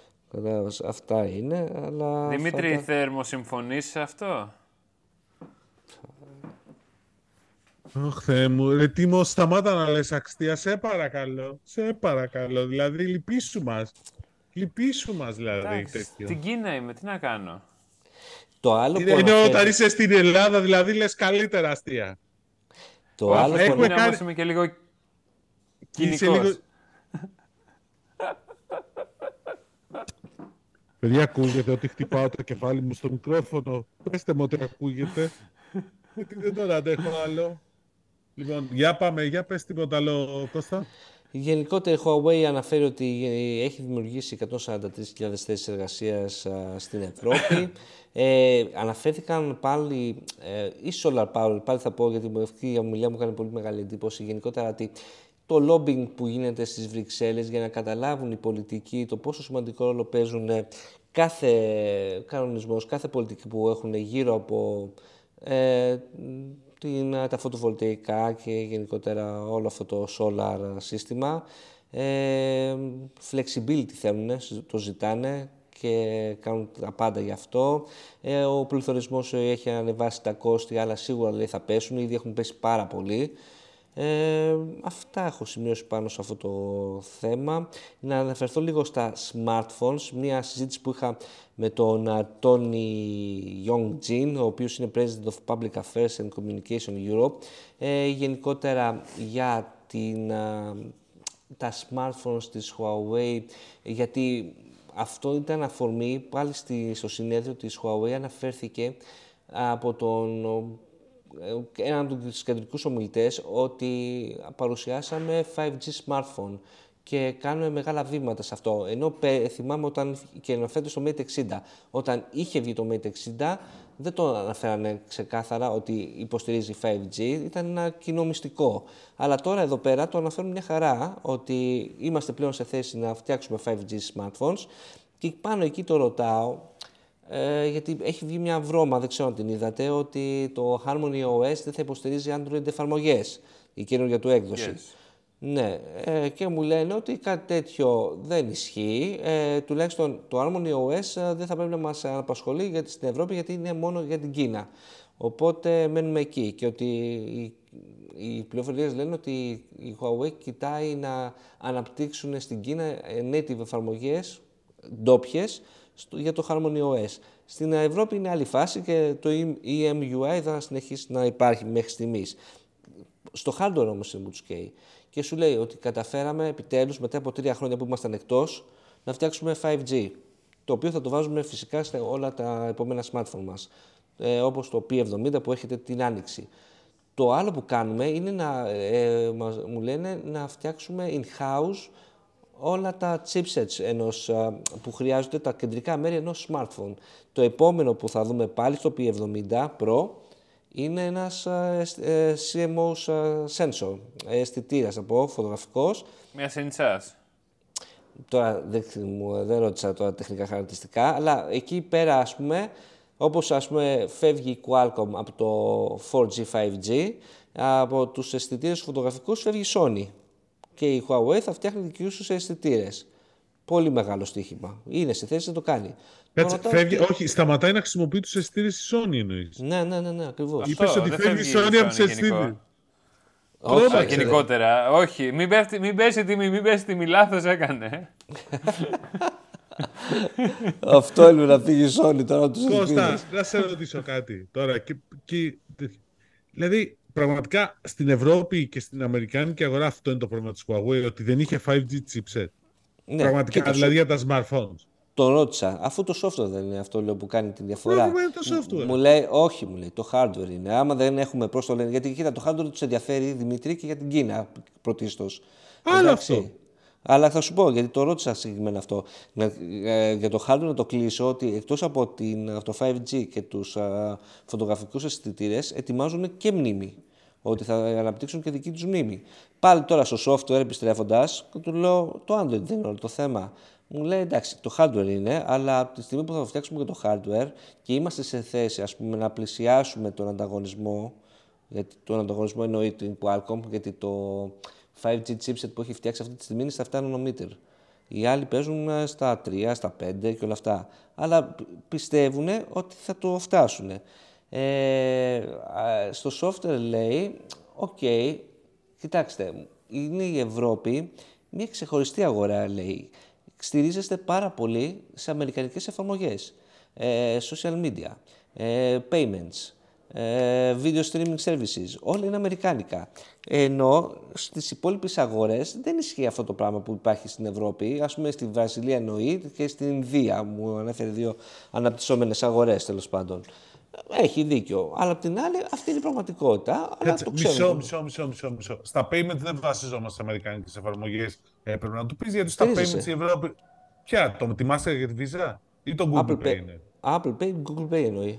Αυτά είναι, αλλά... Δημήτρη, αυτά... θερμοσυμφωνείς σε αυτό? Ωχ, Θεέ μου. Ρε Τίμο, σταμάτα να λες αστεία, σε παρακαλώ. Σε παρακαλώ. Δηλαδή, λυπήσου μας. Λυπήσου μας, δηλαδή, Εντάξει, τέτοιο. στην Κίνα είμαι, τι να κάνω. Το άλλο Είναι, που είναι αναφέρει... όταν είσαι στην Ελλάδα, δηλαδή, λες καλύτερα αστεία. Το άλλο Όχι, που... στην Κίνα κάνει... όμως είμαι και λίγο κοινικός. Λίγο... Παιδιά, ακούγεται ότι χτυπάω το κεφάλι μου στο μικρόφωνο. Πέστε μου ότι ακούγεται. Γιατί δεν τον αντέχω άλλο. Λοιπόν, για πάμε, για πες τίποτα άλλο, Κώστα. Γενικότερα η Huawei αναφέρει ότι έχει δημιουργήσει εκατόν σαράντα τρεις χιλιάδες θέσεις εργασίας στην Ευρώπη. ε, αναφέρθηκαν πάλι, ε, η Solar Power, πάλι θα πω γιατί η ομιλία μου έκανε πολύ μεγάλη εντύπωση, γενικότερα ότι το lobbying που γίνεται στις Βρυξέλλες για να καταλάβουν οι πολιτικοί το πόσο σημαντικό ρόλο παίζουν κάθε κανονισμός, κάθε πολιτική που έχουν γύρω από ε, την, τα φωτοβολταϊκά και γενικότερα όλο αυτό το solar σύστημα. Ε, flexibility θέλουν, το ζητάνε και κάνουν τα πάντα γι' αυτό. Ε, ο πληθωρισμός έχει ανεβάσει τα κόστη, αλλά σίγουρα λέει, θα πέσουν, ήδη έχουν πέσει πάρα πολύ. Ε, αυτά έχω σημειώσει πάνω σε αυτό το θέμα. Να αναφερθώ λίγο στα smartphones. Μια συζήτηση που είχα με τον Tony Yongjin, ο οποίος είναι President of Public Affairs and Communication Europe, ε, γενικότερα για την, α, τα smartphones της Huawei, γιατί αυτό ήταν αφορμή, πάλι στη, στο συνέδριο της Huawei αναφέρθηκε από τον έναν από τους κεντρικούς ομιλητές ότι παρουσιάσαμε φάιβ τζι smartphone και κάνουμε μεγάλα βήματα σε αυτό. Ενώ θυμάμαι όταν, και αναφέρεται στο Mate εξήντα, όταν είχε βγει το Mate εξήντα, δεν το αναφέρανε ξεκάθαρα ότι υποστηρίζει φάιβ τζι, ήταν ένα κοινό μυστικό. Αλλά τώρα εδώ πέρα το αναφέρουν μια χαρά, ότι είμαστε πλέον σε θέση να φτιάξουμε φάιβ τζι smartphones και πάνω εκεί το ρωτάω, Ε, γιατί έχει βγει μια βρώμα, δεν ξέρω αν την είδατε, ότι το Harmony ο ες δεν θα υποστηρίζει Android εφαρμογές, η καινούργια του έκδοση. Yes. Ναι, ε, και μου λένε ότι κάτι τέτοιο δεν ισχύει. Ε, τουλάχιστον το Harmony ο ες δεν θα πρέπει να μας απασχολεί γιατί, στην Ευρώπη, γιατί είναι μόνο για την Κίνα. Οπότε μένουμε εκεί και ότι οι, οι πληροφορίες λένε ότι η Huawei κοιτάει να αναπτύξουν στην Κίνα native εφαρμογές ντόπιες για το Harmony ο ες. Στην Ευρώπη είναι άλλη φάση και το ι εμ γιου άι θα συνεχίσει να υπάρχει μέχρι στιγμής. Στο hardware όμως είναι που τους καίει. Και σου λέει ότι καταφέραμε επιτέλους μετά από τρία χρόνια που ήμασταν εκτός να φτιάξουμε φάιβ τζι, το οποίο θα το βάζουμε φυσικά σε όλα τα επόμενα smartphone μας, ε, όπως το πι εβδομήντα που έχετε την άνοιξη. Το άλλο που κάνουμε είναι να, ε, μου λένε, να φτιάξουμε in-house όλα τα chipsets ενός, που χρειάζονται, τα κεντρικά μέρη ενός smartphone. Το επόμενο που θα δούμε πάλι στο πι εβδομήντα Pro είναι ένας σι εμ ο sensor, αισθητήρας, από φωτογραφικός. Μια σεντσάς. Τώρα δεν, δεν ρώτησα τώρα τεχνικά χαρακτηριστικά, αλλά εκεί πέρα, ας πούμε, όπως ας πούμε φεύγει η Qualcomm από το φορ τζι, φάιβ τζι, από τους αισθητήρες φωτογραφικούς φεύγει η Sony. Και η Huawei θα φτιάχνει δικούς τους αισθητήρες. Πολύ μεγάλο στοίχημα. Είναι στη θέση να το κάνει. Κάτσε, φεύγει, και... όχι, σταματάει να χρησιμοποιεί τους αισθητήρες της Sony, εννοείς. Ναι, ναι, ναι, ναι, ακριβώς. Είπες ότι φεύγει η Sony από τους αισθητήρες. Όχι, γενικότερα. Όχι, μην, πέφτει, μην πέσει τιμή, μην πέσει τιμή, λάθος έκανε. Αυτό έλειπε να φύγει η Sony τώρα τους αισθητήρες. Κώστα, να σε ρωτήσω κάτι τώρα. Και, και, δηλαδή, πραγματικά στην Ευρώπη και στην αμερικάνικη αγορά αυτό είναι το πρόβλημα της Huawei, ότι δεν είχε φάιβ τζι chipset. Ναι, πραγματικά, δηλαδή για τα smartphones. Τον ρώτησα, αφού το software δεν είναι αυτό, λέω, που κάνει τη διαφορά. Πρόβλημα είναι το software. Μου λέει, όχι, μου λέει, το hardware είναι. Άμα δεν έχουμε, πώς το λένε, γιατί κοίτα, το hardware τους ενδιαφέρει, Δημήτρη, και για την Κίνα πρωτίστως. Άλλο αυτό. Αλλά θα σου πω, γιατί το ρώτησα συγκεκριμένα αυτό. Ε, για το hardware να το κλείσω, ότι εκτός από την, το φάιβ τζι και τους α, φωτογραφικούς αισθητήρες, ετοιμάζουν και μνήμη. Ότι θα αναπτύξουν και δική τους μνήμη. Πάλι τώρα στο software επιστρέφοντας, του λέω, το Android δεν είναι όλο το θέμα. Μου λέει, εντάξει, το hardware είναι, αλλά από τη στιγμή που θα φτιάξουμε και το hardware και είμαστε σε θέση, ας πούμε, να πλησιάσουμε τον ανταγωνισμό, γιατί τον ανταγωνισμό εννοεί την Qualcomm, γιατί το φάιβ τζι chipset που έχει φτιάξει αυτή τη στιγμή είναι στα επτά νανομέτρ. Οι άλλοι παίζουν στα τρία, στα πέντε και όλα αυτά. Αλλά πιστεύουν ότι θα το φτάσουν. Ε, στο software λέει οκ, okay, κοιτάξτε, είναι η Ευρώπη μια ξεχωριστή αγορά, λέει. Στηρίζεστε πάρα πολύ σε αμερικανικές εφαρμογές, ε, social media, ε, payments, ε, video streaming services, όλα είναι αμερικάνικα. Ενώ στις υπόλοιπες αγορές δεν ισχύει αυτό το πράγμα που υπάρχει στην Ευρώπη. Ας πούμε στη Βραζιλία εννοεί και στην Ινδία, μου ανέφερε δύο αναπτυσσόμενες αγορές τέλος πάντων. Έχει δίκιο. Αλλά απ' την άλλη, αυτή είναι η πραγματικότητα. Αλλά το μισό, μισό, μισό, μισό, μισό. Στα payments δεν βασίζομαστε σε αμερικανικές εφαρμογές. Ε, πρέπει να του πεις, γιατί στα payments η Ευρώπη. Ποια, το, τη Master για τη Visa ή το Google Apple Pay είναι. Apple Pay, Google Pay εννοεί.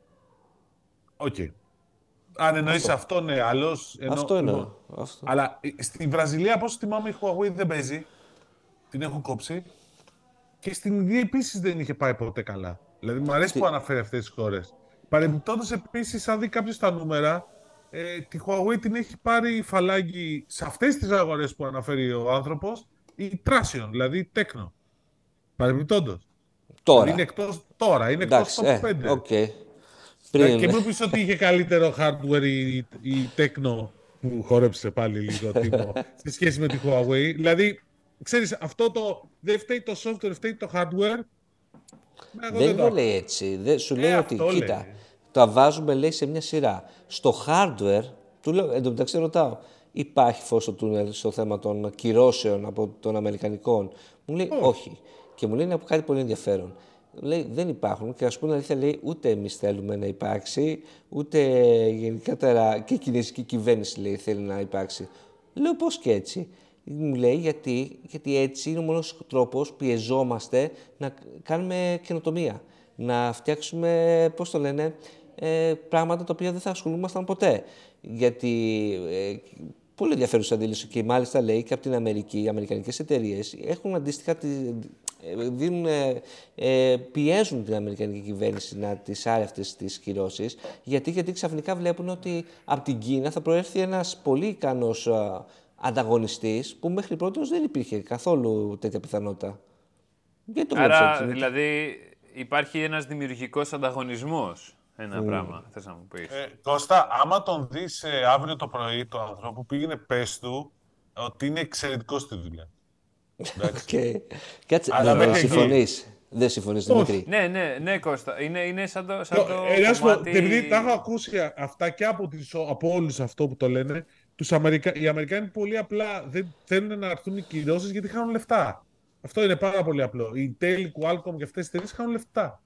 Οκ. Okay. Αν εννοείς αυτό, αυτό ναι, αλλιώς... Εννο... Αυτό εννοώ. Αυτό. Αλλά στη Βραζιλία, πώς θυμάμαι, η Huawei δεν παίζει. Την έχουν κόψει. Και στην Ινδία επίσης δεν είχε πάει ποτέ καλά. Δηλαδή, μου αρέσει Τι... που αναφέρει αυτές τις χώρες. Παρεμπιπτόντως, επίσης, αν δει κάποιος τα νούμερα, ε, τη Huawei την έχει πάρει φαλάγγι σε αυτές τις αγορές που αναφέρει ο άνθρωπος, η Trasion, δηλαδή η Tecno. Παρεμπιπτόντως. Τώρα. Είναι εκτός, τώρα, είναι εκτός top πέντε. Ε, okay. Πριν... Και μην πεις ότι είχε καλύτερο hardware η, η Tecno, που χόρεψε πάλι λίγο τύπο, σε σχέση με τη Huawei. Δηλαδή, ξέρεις, αυτό το δεν φταίει το software, φταίει το hardware. Δεν, δεν το λέει έτσι. Δεν, σου λέει ε, ότι, κοίτα, λέει. Τα βάζουμε, λέει, σε μια σειρά. Στο hardware, του λέω, εν τω μεταξύ ρωτάω, υπάρχει φως στο τούνελ στο θέμα των κυρώσεων από των Αμερικανικών. Μου λέει, όχι. όχι. Και μου λέει κάτι πολύ ενδιαφέρον. Λέει, δεν υπάρχουν και, ας πούμε, αλήθεια, λέει, ούτε εμείς θέλουμε να υπάρξει, ούτε γενικότερα και η κινέζικη κυβέρνηση, λέει, θέλει να υπάρξει. Λέω, πώς και έτσι. Μου λέει, γιατί, γιατί έτσι είναι ο μόνος τρόπος, πιεζόμαστε να κάνουμε καινοτομία. Να φτιάξουμε, πώς το λένε, ε, πράγματα τα οποία δεν θα ασχολούμασταν ποτέ. Γιατί ε, πολύ ενδιαφέρουσα αντίληψη και μάλιστα λέει και από την Αμερική, οι αμερικανικές εταιρείες έχουν αντίστοιχα, δίνουν, ε, πιέζουν την αμερικανική κυβέρνηση να τις άρει αυτές τις κυρώσεις. Γιατί, γιατί ξαφνικά βλέπουν ότι από την Κίνα θα προέρθει ένας πολύ ικανός ανταγωνιστής που μέχρι πρώτος δεν υπήρχε καθόλου τέτοια πιθανότητα. Το Άρα, έτσι, δηλαδή, υπάρχει ένας δημιουργικός ανταγωνισμός. Ένα mm. πράγμα, θες να μου πεις. Ε, Κώστα, άμα τον δεις ε, αύριο το πρωί, το άνθρωπο πήγαινε, πες του ότι είναι εξαιρετικός στη δουλειά. Okay. Κάτσε, αλλά δεν συμφωνείς. Δεν συμφωνείς, Δημήτρη. Ναι, ναι, ναι, Κώστα. Είναι, είναι σαν το, σαν το ε, κομμάτι... Επειδή τα έχω ακούσει αυτά και από, τις, από όλους αυτό που το λένε, τους Αμερικα... οι Αμερικάνοι πολύ απλά δεν θέλουν να έρθουν οι κυρώσεις γιατί χάνουν λεφτά. Αυτό είναι πάρα πολύ απλό. Οι Intel, η Qualcomm και αυτές τις εταιρείες χάνουν λεφτά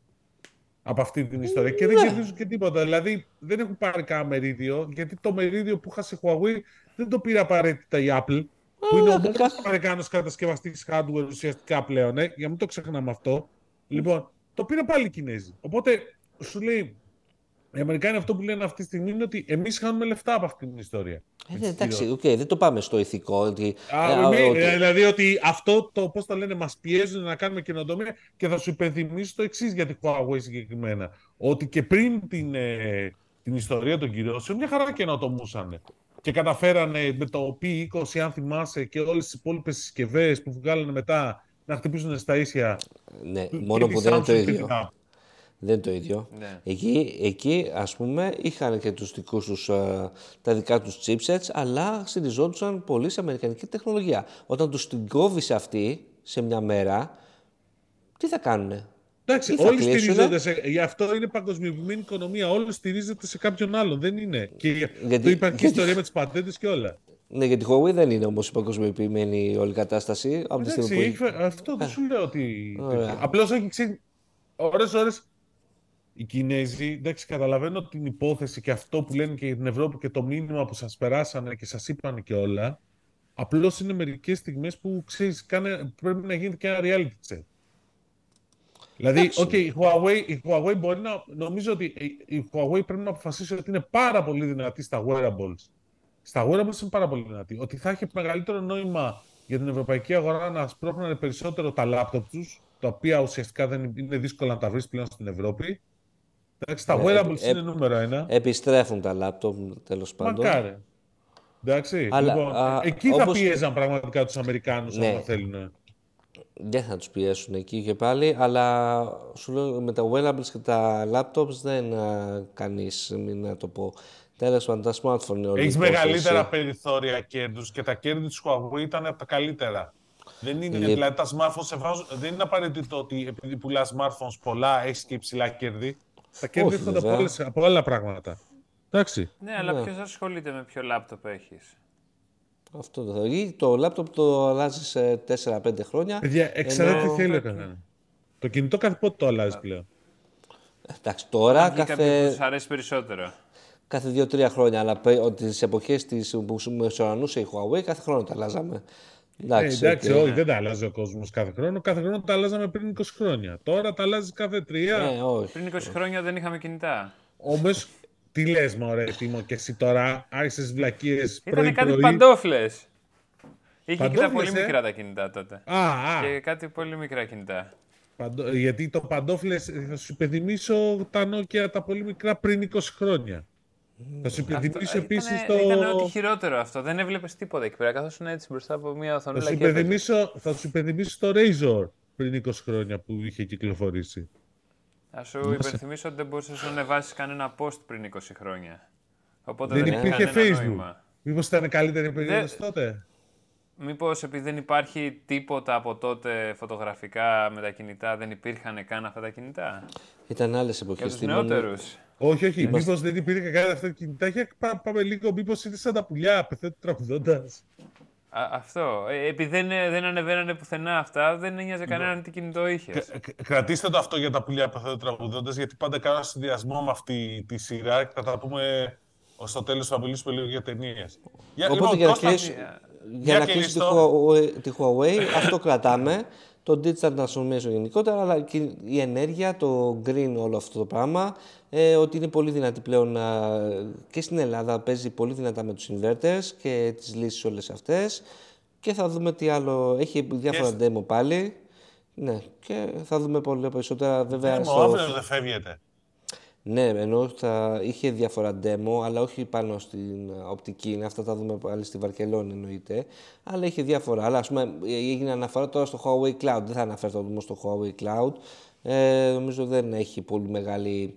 από αυτή την ιστορία. Και δεν κερδίζουν και τίποτα. Δηλαδή δεν έχουν πάρει κανένα μερίδιο, γιατί το μερίδιο που είχα η Huawei δεν το πήρε απαραίτητα η Apple, που είναι ο μόνος Αμερικάνος κατασκευαστής hardware ουσιαστικά πλέον, ε, για να μην το ξεχνάμε αυτό. Λοιπόν, το πήρε πάλι οι Κινέζοι. Οπότε σου λέει, οι Αμερικάνοι αυτό που λένε αυτή τη στιγμή είναι ότι εμείς χάνουμε λεφτά από αυτή την ιστορία. Ε, εντάξει, okay, δεν το πάμε στο ηθικό. Ότι, Α, ε, μη, ότι... Δηλαδή ότι αυτό το, πώς το λένε, μας πιέζουν να κάνουμε καινοτομία και θα σου υπενθυμίσω το εξής για τη Huawei συγκεκριμένα. Ότι και πριν την, ε, την ιστορία των κυρώσεων, μια χαρά καινοτομούσαν. Και καταφέρανε με το πι είκοσι, αν θυμάσαι, και όλες τις υπόλοιπες συσκευές που βγάλανε μετά να χτυπήσουν στα ίσια. Ναι, μόνο που δεν είναι το ίδιο. Δεν είναι το ίδιο. Ναι. Εκεί, εκεί, ας πούμε, είχαν και τους δικούς τους, uh, τα δικά τους chipsets, αλλά στηριζόντουσαν πολύ σε αμερικανική τεχνολογία. Όταν τους την κόβεις αυτή σε μια μέρα, τι θα κάνουνε. Εντάξει, όλοι στηρίζονται σε... Γι' αυτό είναι παγκοσμιοποιημένη οικονομία. Όλοι στηρίζονται σε κάποιον άλλον. Δεν είναι. Και γιατί, το υπάρχει γιατί... ιστορία με τις πατέντες και όλα. Ναι, γιατί η Huawei δεν είναι όμως η παγκοσμιοποιημένη όλη κατάσταση. Εντάξει, που... έχει... αυτό δεν σου λέω ότι... Απλώς έχει ξέρει... Ώρες, ώρες... Οι Κινέζοι, εντάξει, καταλαβαίνω την υπόθεση και αυτό που λένε και για την Ευρώπη και το μήνυμα που σας περάσανε και σας είπαν και όλα. Απλώς είναι μερικές στιγμές που, ξέρεις, κάνε... πρέπει να γίνεται και ένα reality check. Δηλαδή, okay, η, Huawei, η Huawei μπορεί να... Νομίζω ότι η Huawei πρέπει να αποφασίσει ότι είναι πάρα πολύ δυνατή στα wearables. Στα wearables είναι πάρα πολύ δυνατή. Ότι θα έχει μεγαλύτερο νόημα για την ευρωπαϊκή αγορά να σπρώχνανε περισσότερο τα λάπτοπ τους, τα οποία ουσιαστικά δεν είναι δύσκολο να τα βρεις πλέον στην Ευρώπη. Εντάξει, τα wearables ε, είναι ε, νούμερο ένα. Επιστρέφουν τα λάπτοπ, τέλος πάντων. Μακάρι. Εντάξει, αλλά, λοιπόν, α, εκεί όπως... θα πίεζαν πραγματικά τους Αμερικάνους, ναι, αν θέλουν. Δεν θα τους πιέσουν εκεί και πάλι, αλλά σου λέω με τα wearables και τα laptops δεν uh, κανείς, μην να το πω. Τέλος πάντων, τα smartphone είναι όλη. Έχεις μεγαλύτερα περιθώρια κέρδους και τα κέρδη της Huawei ήταν από τα καλύτερα. Δεν είναι, Λε... δηλαδή τα smartphones σε βάζουν, δεν είναι απαραίτητο ότι επειδή πουλά smartphones πολλά έχεις και υψηλά κέρδη. Τα κέρδη έρχονται από, από άλλα πράγματα. Εντάξει. Ναι, αλλά ναι. Ποιος ασχολείται με ποιο λάπτοπ έχεις. Αυτό το θεωρεί. Το λάπτοπ το αλλάζει σε τέσσερα πέντε χρόνια. Παιδιά, εξαρτάται τι θέλει ο καθένας. Το κινητό κάθε πότε το αλλάζει πλέον. Εντάξει, τώρα Αν κάθε... κάποιο που σας αρέσει περισσότερο. Κάθε δύο τρία χρόνια, αλλά τις εποχές της που μεσορανούσε η Huawei, κάθε χρόνο τα αλλάζαμε. Εντάξει, ε, εντάξει και... όχι, δεν τα αλλάζει ο κόσμος κάθε χρόνο. Κάθε χρόνο τα αλλάζαμε πριν είκοσι χρόνια. Τώρα τα αλλάζει κάθε τρία. Ε, όχι. Πριν είκοσι χρόνια δεν είχαμε κινητά. Όμως, τι λες, μωρέ, Τίμο, και εσύ τώρα άρχισες βλακίες πρωί-πρωί. Ήταν κάτι παντόφλες. Είχε Παντόφλες, και τα πολύ ε? μικρά τα κινητά τότε. Α, α. Και κάτι πολύ μικρά κινητά. Παντό... Γιατί το παντόφλες, θα σου υπενθυμίσω τα Nokia τα πολύ μικρά πριν είκοσι χρόνια. Mm. Θα σου υπενθυμίσω επίσης το... Ήταν ό,τι χειρότερο αυτό. Δεν έβλεπες τίποτα εκεί πέρα. Καθώς έτσι μπροστά από μια οθονή. Θα, υπενθυμίσω... θα σου υπενθυμίσω το Razor πριν είκοσι χρόνια που είχε κυκλοφορήσει. Θα σου Μάσα. υπενθυμίσω ότι δεν μπορούσες να ανεβάσεις κανένα post πριν είκοσι χρόνια. Οπότε δεν, δεν υπήρχε Facebook. Νόημα. Μήπως ήταν καλύτερη περίοδος δεν... τότε. Μήπως επειδή δεν υπάρχει τίποτα από τότε φωτογραφικά με τα κινητά, δεν υπήρχαν καν αυτά τα κινητά. Ήταν άλλες εποχές. Για τους νεότερους. Όχι, όχι. Είμαστε... Μήπως δεν υπήρχε καν αυτά τα κινητά. Και πά, πάμε λίγο, μήπως είναι σαν τα πουλιά, πεθαίνει τραγουδώντας. Α, αυτό. Ε, επειδή δεν, δεν ανεβαίνανε πουθενά αυτά, δεν ένοιαζε κανέναν τι κινητό είχες. Κρατήστε το αυτό για τα πουλιά, πεθαίνει τραγουδώντας, γιατί πάντα κάνω συνδυασμό με αυτή τη σειρά και θα τα πούμε στο τέλος θα μιλήσουμε λίγο για ταινίες. Οπότε για, Κώστα, κλείσ... για, για να κλείσει τη, τη Huawei, αυτό κρατάμε. Το digital transformation γενικότερα, αλλά και η ενέργεια, το green, όλο αυτό το πράγμα, ε, ότι είναι πολύ δυνατή πλέον ε, και στην Ελλάδα, παίζει πολύ δυνατά με τους inverters και τις λύσεις όλες αυτές. Και θα δούμε τι άλλο, έχει διάφορα yes. demo πάλι. Ναι, και θα δούμε πολύ περισσότερα βέβαια. Demo, στο... αύριο δεν φεύγεται. Ναι, ενώ θα είχε διάφορα demo, αλλά όχι πάνω στην οπτική. Αυτά τα δούμε πάλι στη Βαρκελόνη εννοείται. Αλλά είχε διάφορα. Αλλά ας πούμε έγινε αναφορά τώρα στο Huawei Cloud. Δεν θα αναφέρω όμως στο Huawei Cloud. Ε, νομίζω δεν έχει πολύ μεγάλη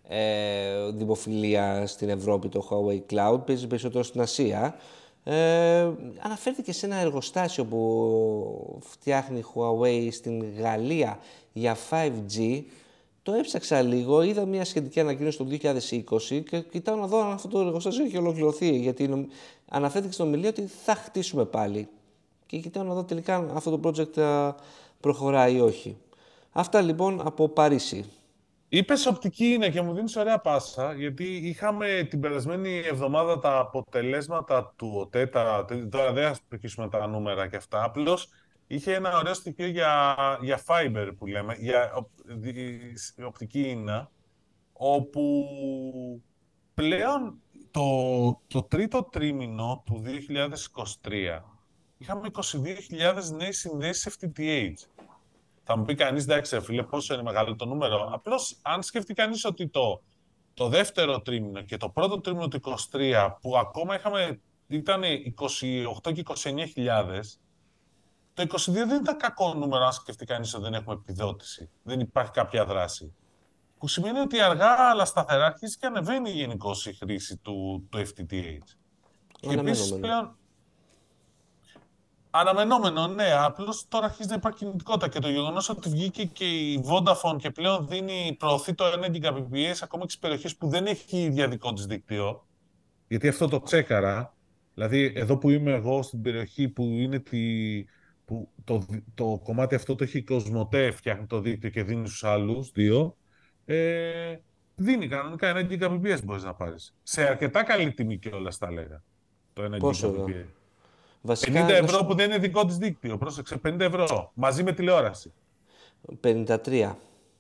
ε, δημοφιλία στην Ευρώπη το Huawei Cloud. Παίζει περισσότερο στην Ασία. Ε, αναφέρθηκε σε ένα εργοστάσιο που φτιάχνει η Huawei στην Γαλλία για φάιβ τζι. Το έψαξα λίγο, είδα μια σχετική ανακοίνωση το δύο χιλιάδες είκοσι και κοιτάω να δω αν αυτό το εργοστάσιο έχει ολοκληρωθεί. Γιατί αναφέρθηκε στην ομιλία ότι θα χτίσουμε πάλι. Και κοιτάω να δω τελικά αν αυτό το project προχωράει ή όχι. Αυτά λοιπόν από Παρίσι. Είπες οπτική είναι και μου δίνεις ωραία πάσα, γιατί είχαμε την περασμένη εβδομάδα τα αποτελέσματα του ΟΤΕ, τα, τώρα δεν θα σπικίσουμε τα νούμερα και αυτά, απλώς είχε ένα ωραίο στοιχείο για, για fiber που λέμε, για οπ, οπτική ίνα, όπου πλέον το, το τρίτο τρίμηνο του δύο χιλιάδες είκοσι τρία είχαμε είκοσι δύο χιλιάδες νέες συνδέσεις εφ τι τι έιτς. Θα μου πει κανείς, εντάξει, φίλε, πόσο είναι μεγάλο το νούμερο. Απλώς, αν σκεφτεί κανείς ότι το, το δεύτερο τρίμηνο και το πρώτο τρίμηνο του είκοσι τρία, που ακόμα είχαμε, ήταν είκοσι οκτώ και είκοσι εννέα χιλιάδες, το είκοσι δύο δεν ήταν κακό νούμερο, αν σκεφτεί κανείς ότι δεν έχουμε επιδότηση. Δεν υπάρχει κάποια δράση. Που σημαίνει ότι αργά αλλά σταθερά αρχίζει και ανεβαίνει γενικώς η χρήση του, του εφ τι τι έιτς. Και επίσης πλέον. Αναμενόμενο, ναι. Απλώς τώρα αρχίζει να υπάρχει κινητικότητα και το γεγονός ότι βγήκε και η Vodafone και πλέον δίνει, προωθεί το ένα Gbps ακόμα και στις περιοχές που δεν έχει ίδια δικό της δίκτυο. Γιατί αυτό το τσέκαρα. Δηλαδή, εδώ που είμαι εγώ στην περιοχή που είναι τη, που το, το κομμάτι αυτό το έχει η Κοσμοτέ, φτιάχνει το δίκτυο και δίνει στους άλλους δύο. Ε, δίνει κανονικά ένα Gbps μπορείς να πάρεις. Σε αρκετά καλή τιμή κιόλας τα λέγα. Το ένα Gbps. Βασικά, πενήντα ευρώ σου... που δεν είναι δικό της δίκτυο. Πρόσεξε, πενήντα ευρώ. Μαζί με τηλεόραση. πενήντα τρία.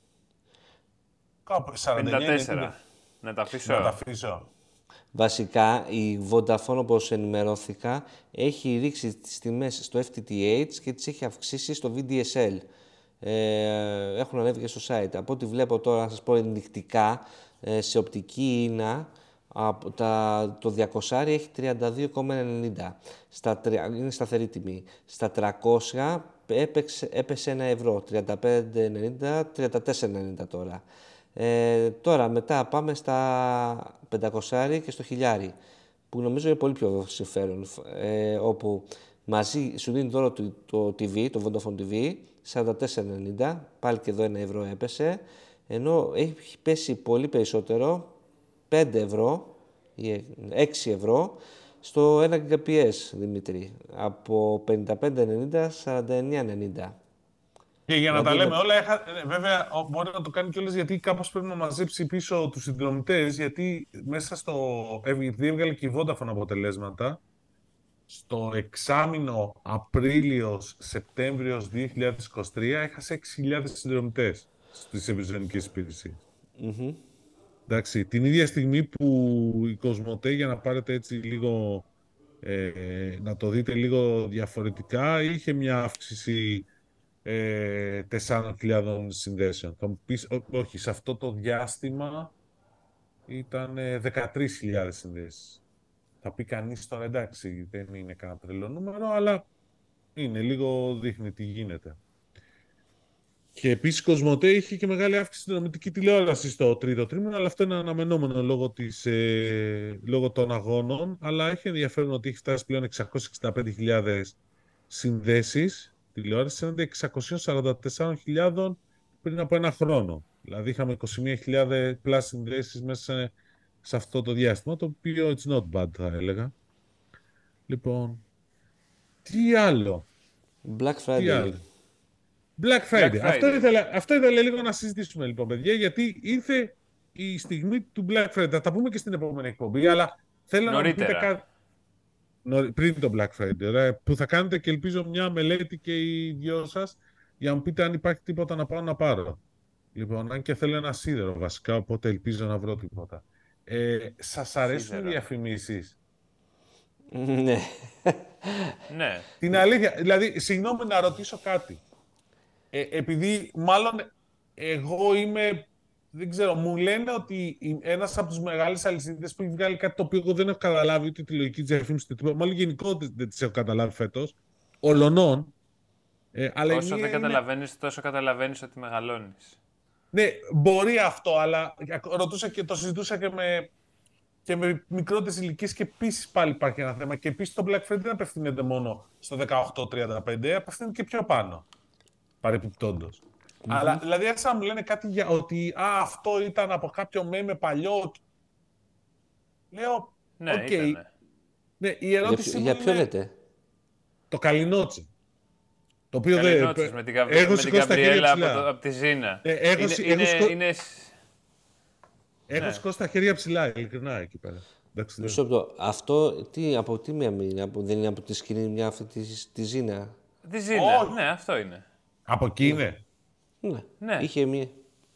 Κάπου σαράντα εννέα. πενήντα τέσσερα. Να τα αφήσω. Να τα αφήσω. Βασικά, η Vodafone, όπως ενημερώθηκα, έχει ρίξει τις τιμές στο εφ τι τι έιτς και τις έχει αυξήσει στο βι ντι ες ελ. Ε, έχουν ανέβει και στο site. Από ό,τι βλέπω τώρα, να σας πω ενδεικτικά, ε, σε οπτική ίνα, Από τα, το διακόσια έχει τριάντα δύο κόμμα ενενήντα. Στα, είναι σταθερή τιμή. Στα τριακόσια έπαιξε, έπεσε ένα ευρώ. τριάντα πέντε ενενήντα, τριάντα τέσσερα ενενήντα τώρα. Ε, τώρα μετά πάμε στα πεντακόσια και στο χιλιάρι, που νομίζω είναι πολύ πιο συμφέρον. Ε, όπου μαζί σου δίνει τώρα το, το τι βι, το Vodafone τι βι, σαράντα τέσσερα ενενήντα. Πάλι και εδώ ένα ευρώ έπεσε. Ενώ έχει πέσει πολύ περισσότερο, πέντε ευρώ ή έξι ευρώ στο ένα τζι μπι πι ες, Δημήτρη, από πενήντα πέντε ενενήντα, σαράντα εννέα ενενήντα. Και για να δηλαδή, τα λέμε όλα, έχα... βέβαια μπορεί να το κάνει κιόλας, γιατί κάπως πρέπει να μαζέψει πίσω τους συνδρομητές, γιατί μέσα στο... έβγαλε και η Vodafone αποτελέσματα. Στο εξάμηνο Απρίλιος-Σεπτέμβριος δύο χιλιάδες είκοσι τρία έχασε έξι χιλιάδες συνδρομητές στις ευρυζωνικές υπηρεσίες. Mm-hmm. Εντάξει, την ίδια στιγμή που η Κοσμοτέ, για να πάρετε έτσι λίγο, ε, να το δείτε λίγο διαφορετικά, είχε μια αύξηση ε, τεσσάρων χιλιάδων συνδέσεων. Θα μου πεις, ό, όχι, σε αυτό το διάστημα ήταν ε, δεκατρείς χιλιάδες συνδέσεις. Θα πει κανείς τώρα, εντάξει, δεν είναι κανένα τρελό νούμερο, αλλά είναι λίγο, δείχνει τι γίνεται. Και επίσης η Κοσμοτέ είχε και μεγάλη αύξηση στην δρομητική τηλεόραση στο τρίτο τρίμηνο, αλλά αυτό είναι αναμενόμενο λόγω, της, ε, λόγω των αγώνων. Αλλά έχει ενδιαφέρον ότι έχει φτάσει πλέον εξακόσιες εξήντα πέντε χιλιάδες συνδέσεις τηλεόραση, έναντι εξακόσιες σαράντα τέσσερις χιλιάδες πριν από ένα χρόνο. Δηλαδή είχαμε είκοσι μία χιλιάδες πλάς συνδέσεις μέσα σε, σε αυτό το διάστημα, το οποίο it's not bad, θα έλεγα. Λοιπόν, τι άλλο. Black Friday. Τι άλλο. Black Friday. Black Friday. Αυτό, ήθελα, αυτό ήθελα λίγο να συζητήσουμε, λοιπόν, παιδιά, γιατί ήρθε η στιγμή του Black Friday. Θα τα πούμε και στην επόμενη εκπομπή, αλλά θέλω νωρίτερα. να μου πείτε κάτι πριν το Black Friday, ρε, που θα κάνετε και ελπίζω μια μελέτη και οι δυο σας για να μου πείτε αν υπάρχει τίποτα να πάω να πάρω. Λοιπόν, αν και θέλω ένα σίδερο βασικά, οπότε ελπίζω να βρω τίποτα. Ε, σας αρέσουν οι διαφημίσεις? Ναι. Ναι. Την αλήθεια, δηλαδή, συγγνώμη να ρωτήσω κάτι. Ε, επειδή μάλλον εγώ είμαι, δεν ξέρω, μου λένε ότι ένας από τους μεγάλους αλυσίδες που έχει βγάλει κάτι το οποίο εγώ δεν έχω καταλάβει, ούτε τη λογική της διαφήμισης, μάλλον γενικώ δεν τις έχω καταλάβει φέτος, ολονών. Ε, αλλά όσο δεν είναι... καταλαβαίνεις, τόσο καταλαβαίνεις ότι μεγαλώνεις. Ναι, μπορεί αυτό, αλλά ρωτούσα και το συζητούσα και με, και με μικρότερες ηλικίες και επίσης πάλι υπάρχει ένα θέμα. Και επίσης το Black Friday δεν απευθύνεται μόνο στο δεκαοκτώ τριάντα πέντε, απευθύνεται και πιο πάνω. Παρεπιπτόντως. Mm-hmm. Αλλά δηλαδή, έτσι να μου λένε κάτι για ότι α, αυτό ήταν από κάποιο μέμε παλιό. Λέω, ναι, οκ. Okay. Ναι, η ερώτηση για, μου για ποιο είναι... λέτε? Το Καλινότσι. Το οποίο δεν... με την, Γαβ... με την Γαβριέλα από, το... από τη Ζήνα. Ε, έχω είναι, σηκώ... είναι, έχω... είναι... έχω ναι. σηκώσει τα χέρια ψηλά, ειλικρινά, εκεί πέρα. Μισό λεπτό. Αυτό τι, από τι μία μήνα, δεν είναι από τη σκηνή μια αυτή τη, τη Ζήνα? Τη Ζήνα, oh. ναι, αυτό είναι. Από εκεί είναι. Ναι. ναι. Είχε μία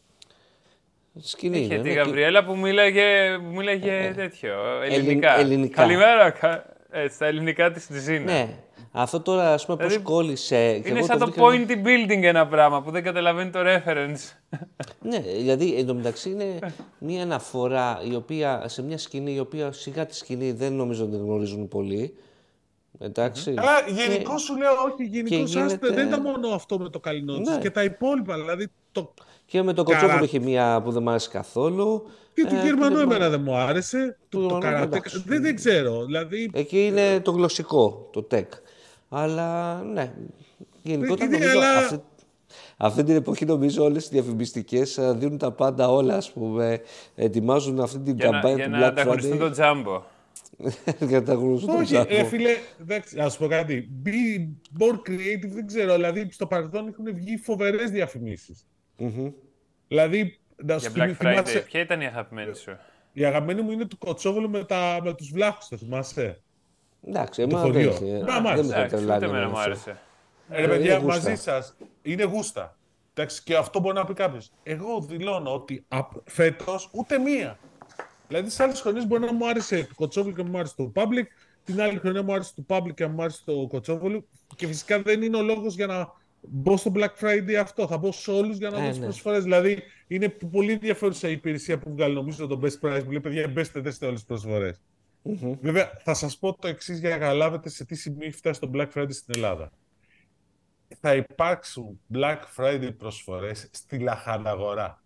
σκηνή. Είχε ναι, τη ναι. Γαβριέλα που μίλαγε, που μίλαγε ε, τέτοιο, ελληνικά. Ελλην, ελληνικά. Καλημέρα, έτσι, τα ελληνικά της τη Ζήνα. Ναι. Αυτό τώρα, ας πούμε, πώς δηλαδή, κόλλησε... Είναι σαν το, το pointy building ένα πράγμα που δεν καταλαβαίνει το reference. Ναι, δηλαδή, εν τω μεταξύ είναι μια αναφορά η οποία, σε μια σκηνή η οποία σιγά τη σκηνή δεν νομίζω ότι γνωρίζουν πολύ. Εντάξει. Αλλά γενικώ και... σου λέω, όχι, γενικώ γίνεται... δεν ήταν μόνο αυτό με το Καλινότσι, ναι. Και τα υπόλοιπα. Δηλαδή το... Και με τον Καρα... Κοτσόβουλο είχε μία που δεν μου άρεσε καθόλου. Και του ε, Γερμανού το... εμένα δεν μου άρεσε. Του το καρατέ. Δεν, δεν ξέρω. Δηλαδή... Εκεί είναι το γλωσσικό, το τεκ. Αλλά ναι, γενικότερα νομίζω αλλά... αυτή, αυτή την εποχή νομίζω όλες οι διαφημιστικές δίνουν τα πάντα όλα, ας πούμε. Ετοιμάζουν αυτή την καμπάνια του Black Friday. Για να ανταγωνιστούν τον Τζάμπο. Για να ανταγωνιστούν τον Τζάμπο. Όχι, φίλε, εντάξει, ας πω κάτι. Be more creative, δεν ξέρω. Δηλαδή, στο παρελθόν έχουν βγει φοβερές διαφημίσεις. Mm-hmm. Δηλαδή, να για Black Friday, θυμάσαι... ποια ήταν η αγαπημένη σου? Η αγαπημένη μου είναι του Κοτσόβολου με, τα... με τους βλάχους, το θυμάσαι? Εντάξει, εμένα δεν έχει. Δεν εμένα μου άρεσε. Ρε παιδιά, μαζί σας είναι γούστα. Εντάξει, και αυτό μπορεί να πει κάποιος. Εγώ δηλώνω ότι φέτος ούτε μία. Δηλαδή, σε άλλες χρονιές μπορεί να μου άρεσε το Κοτσόβολου και μου άρεσε το Public. Την άλλη χρονιά μου άρεσε το Public και μου άρεσε το Κοτσόβολου. Και φυσικά δεν είναι ο λόγος για να μπω στο Black Friday αυτό, θα μπω σε όλους για να Ε, δω τις ναι. προσφορές. Δηλαδή, είναι πολύ ενδιαφέρουσα η υπηρεσία που βγάλει, νομίζω, το Best Price, που λέει, παιδιά, μπέστε, δέστε όλες τις προσφορές. Mm-hmm. Βέβαια, θα σας πω το εξής για να καταλάβετε σε τι σημείο έχει φτάσει το Black Friday στην Ελλάδα. Θα υπάρξουν Black Friday προσφορές στη λαχαναγορά.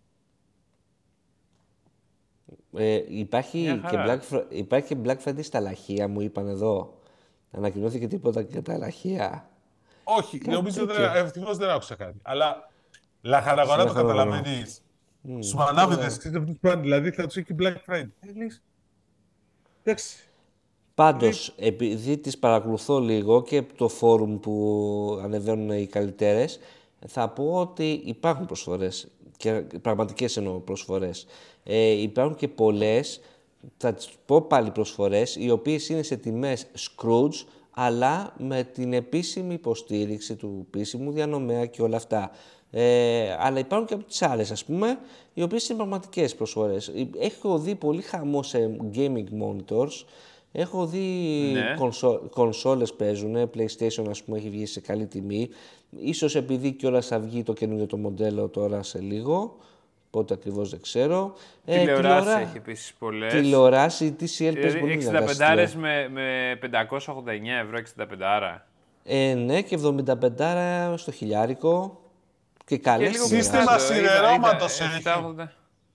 Ε, υπάρχει, και χαρά. Black, Fri- υπάρχει και Black Friday στα λαχεία, μου είπαν εδώ. Ανακοινώθηκε τίποτα για τα λαχεία. Όχι, Κάτι νομίζω τέτοιο. δεν, ευτυχώς δεν άκουσα κάτι. Αλλά λαχαναγορά Στην το λαχαναγορά. καταλαβαίνεις. Mm, Στους μανάβιδες, ωραία. ξέρετε τι πάνε, δηλαδή θα τους έχει Black Friday. Ε, λες, εντάξει. Πάντως, επειδή τις παρακολουθώ λίγο και το φόρουμ που ανεβαίνουν οι καλλιτέρες, θα πω ότι υπάρχουν προσφορές, και πραγματικές εννοώ προσφορές. Ε, υπάρχουν και πολλές, θα τις πω πάλι προσφορές, οι οποίες είναι σε τιμές Scrooge, αλλά με την επίσημη υποστήριξη του επίσημου διανομέα και όλα αυτά. Ε, αλλά υπάρχουν και από τις άλλες, ας πούμε, οι οποίες είναι πραγματικές προσφορές. Έχω δει πολύ χαμό σε gaming monitors. Έχω δει Ναι. κονσο, κονσόλες παίζουν, PlayStation ας πούμε έχει βγει σε καλή τιμή. Ίσως επειδή κιόλας θα βγει το καινούριο το μοντέλο τώρα σε λίγο, πότε ακριβώς δεν ξέρω. Τηλεοράση τηλεορά... έχει επίσης πολλές. Τηλεοράση, τι σι ελ παίζει Δηλαδή πολύ εξήντα πέντε μεγάλα άρες με, με πεντακόσια ογδόντα εννέα ευρώ εξήντα πέντε άρα. ε, ναι, και εβδομήντα πέντε άρα στο χιλιάρικο. Και καλές λίγο τηλεοράσεις. Σύστημα κάτω, είδα- σιδερώματος είδα έχει. επτακόσια ογδόντα.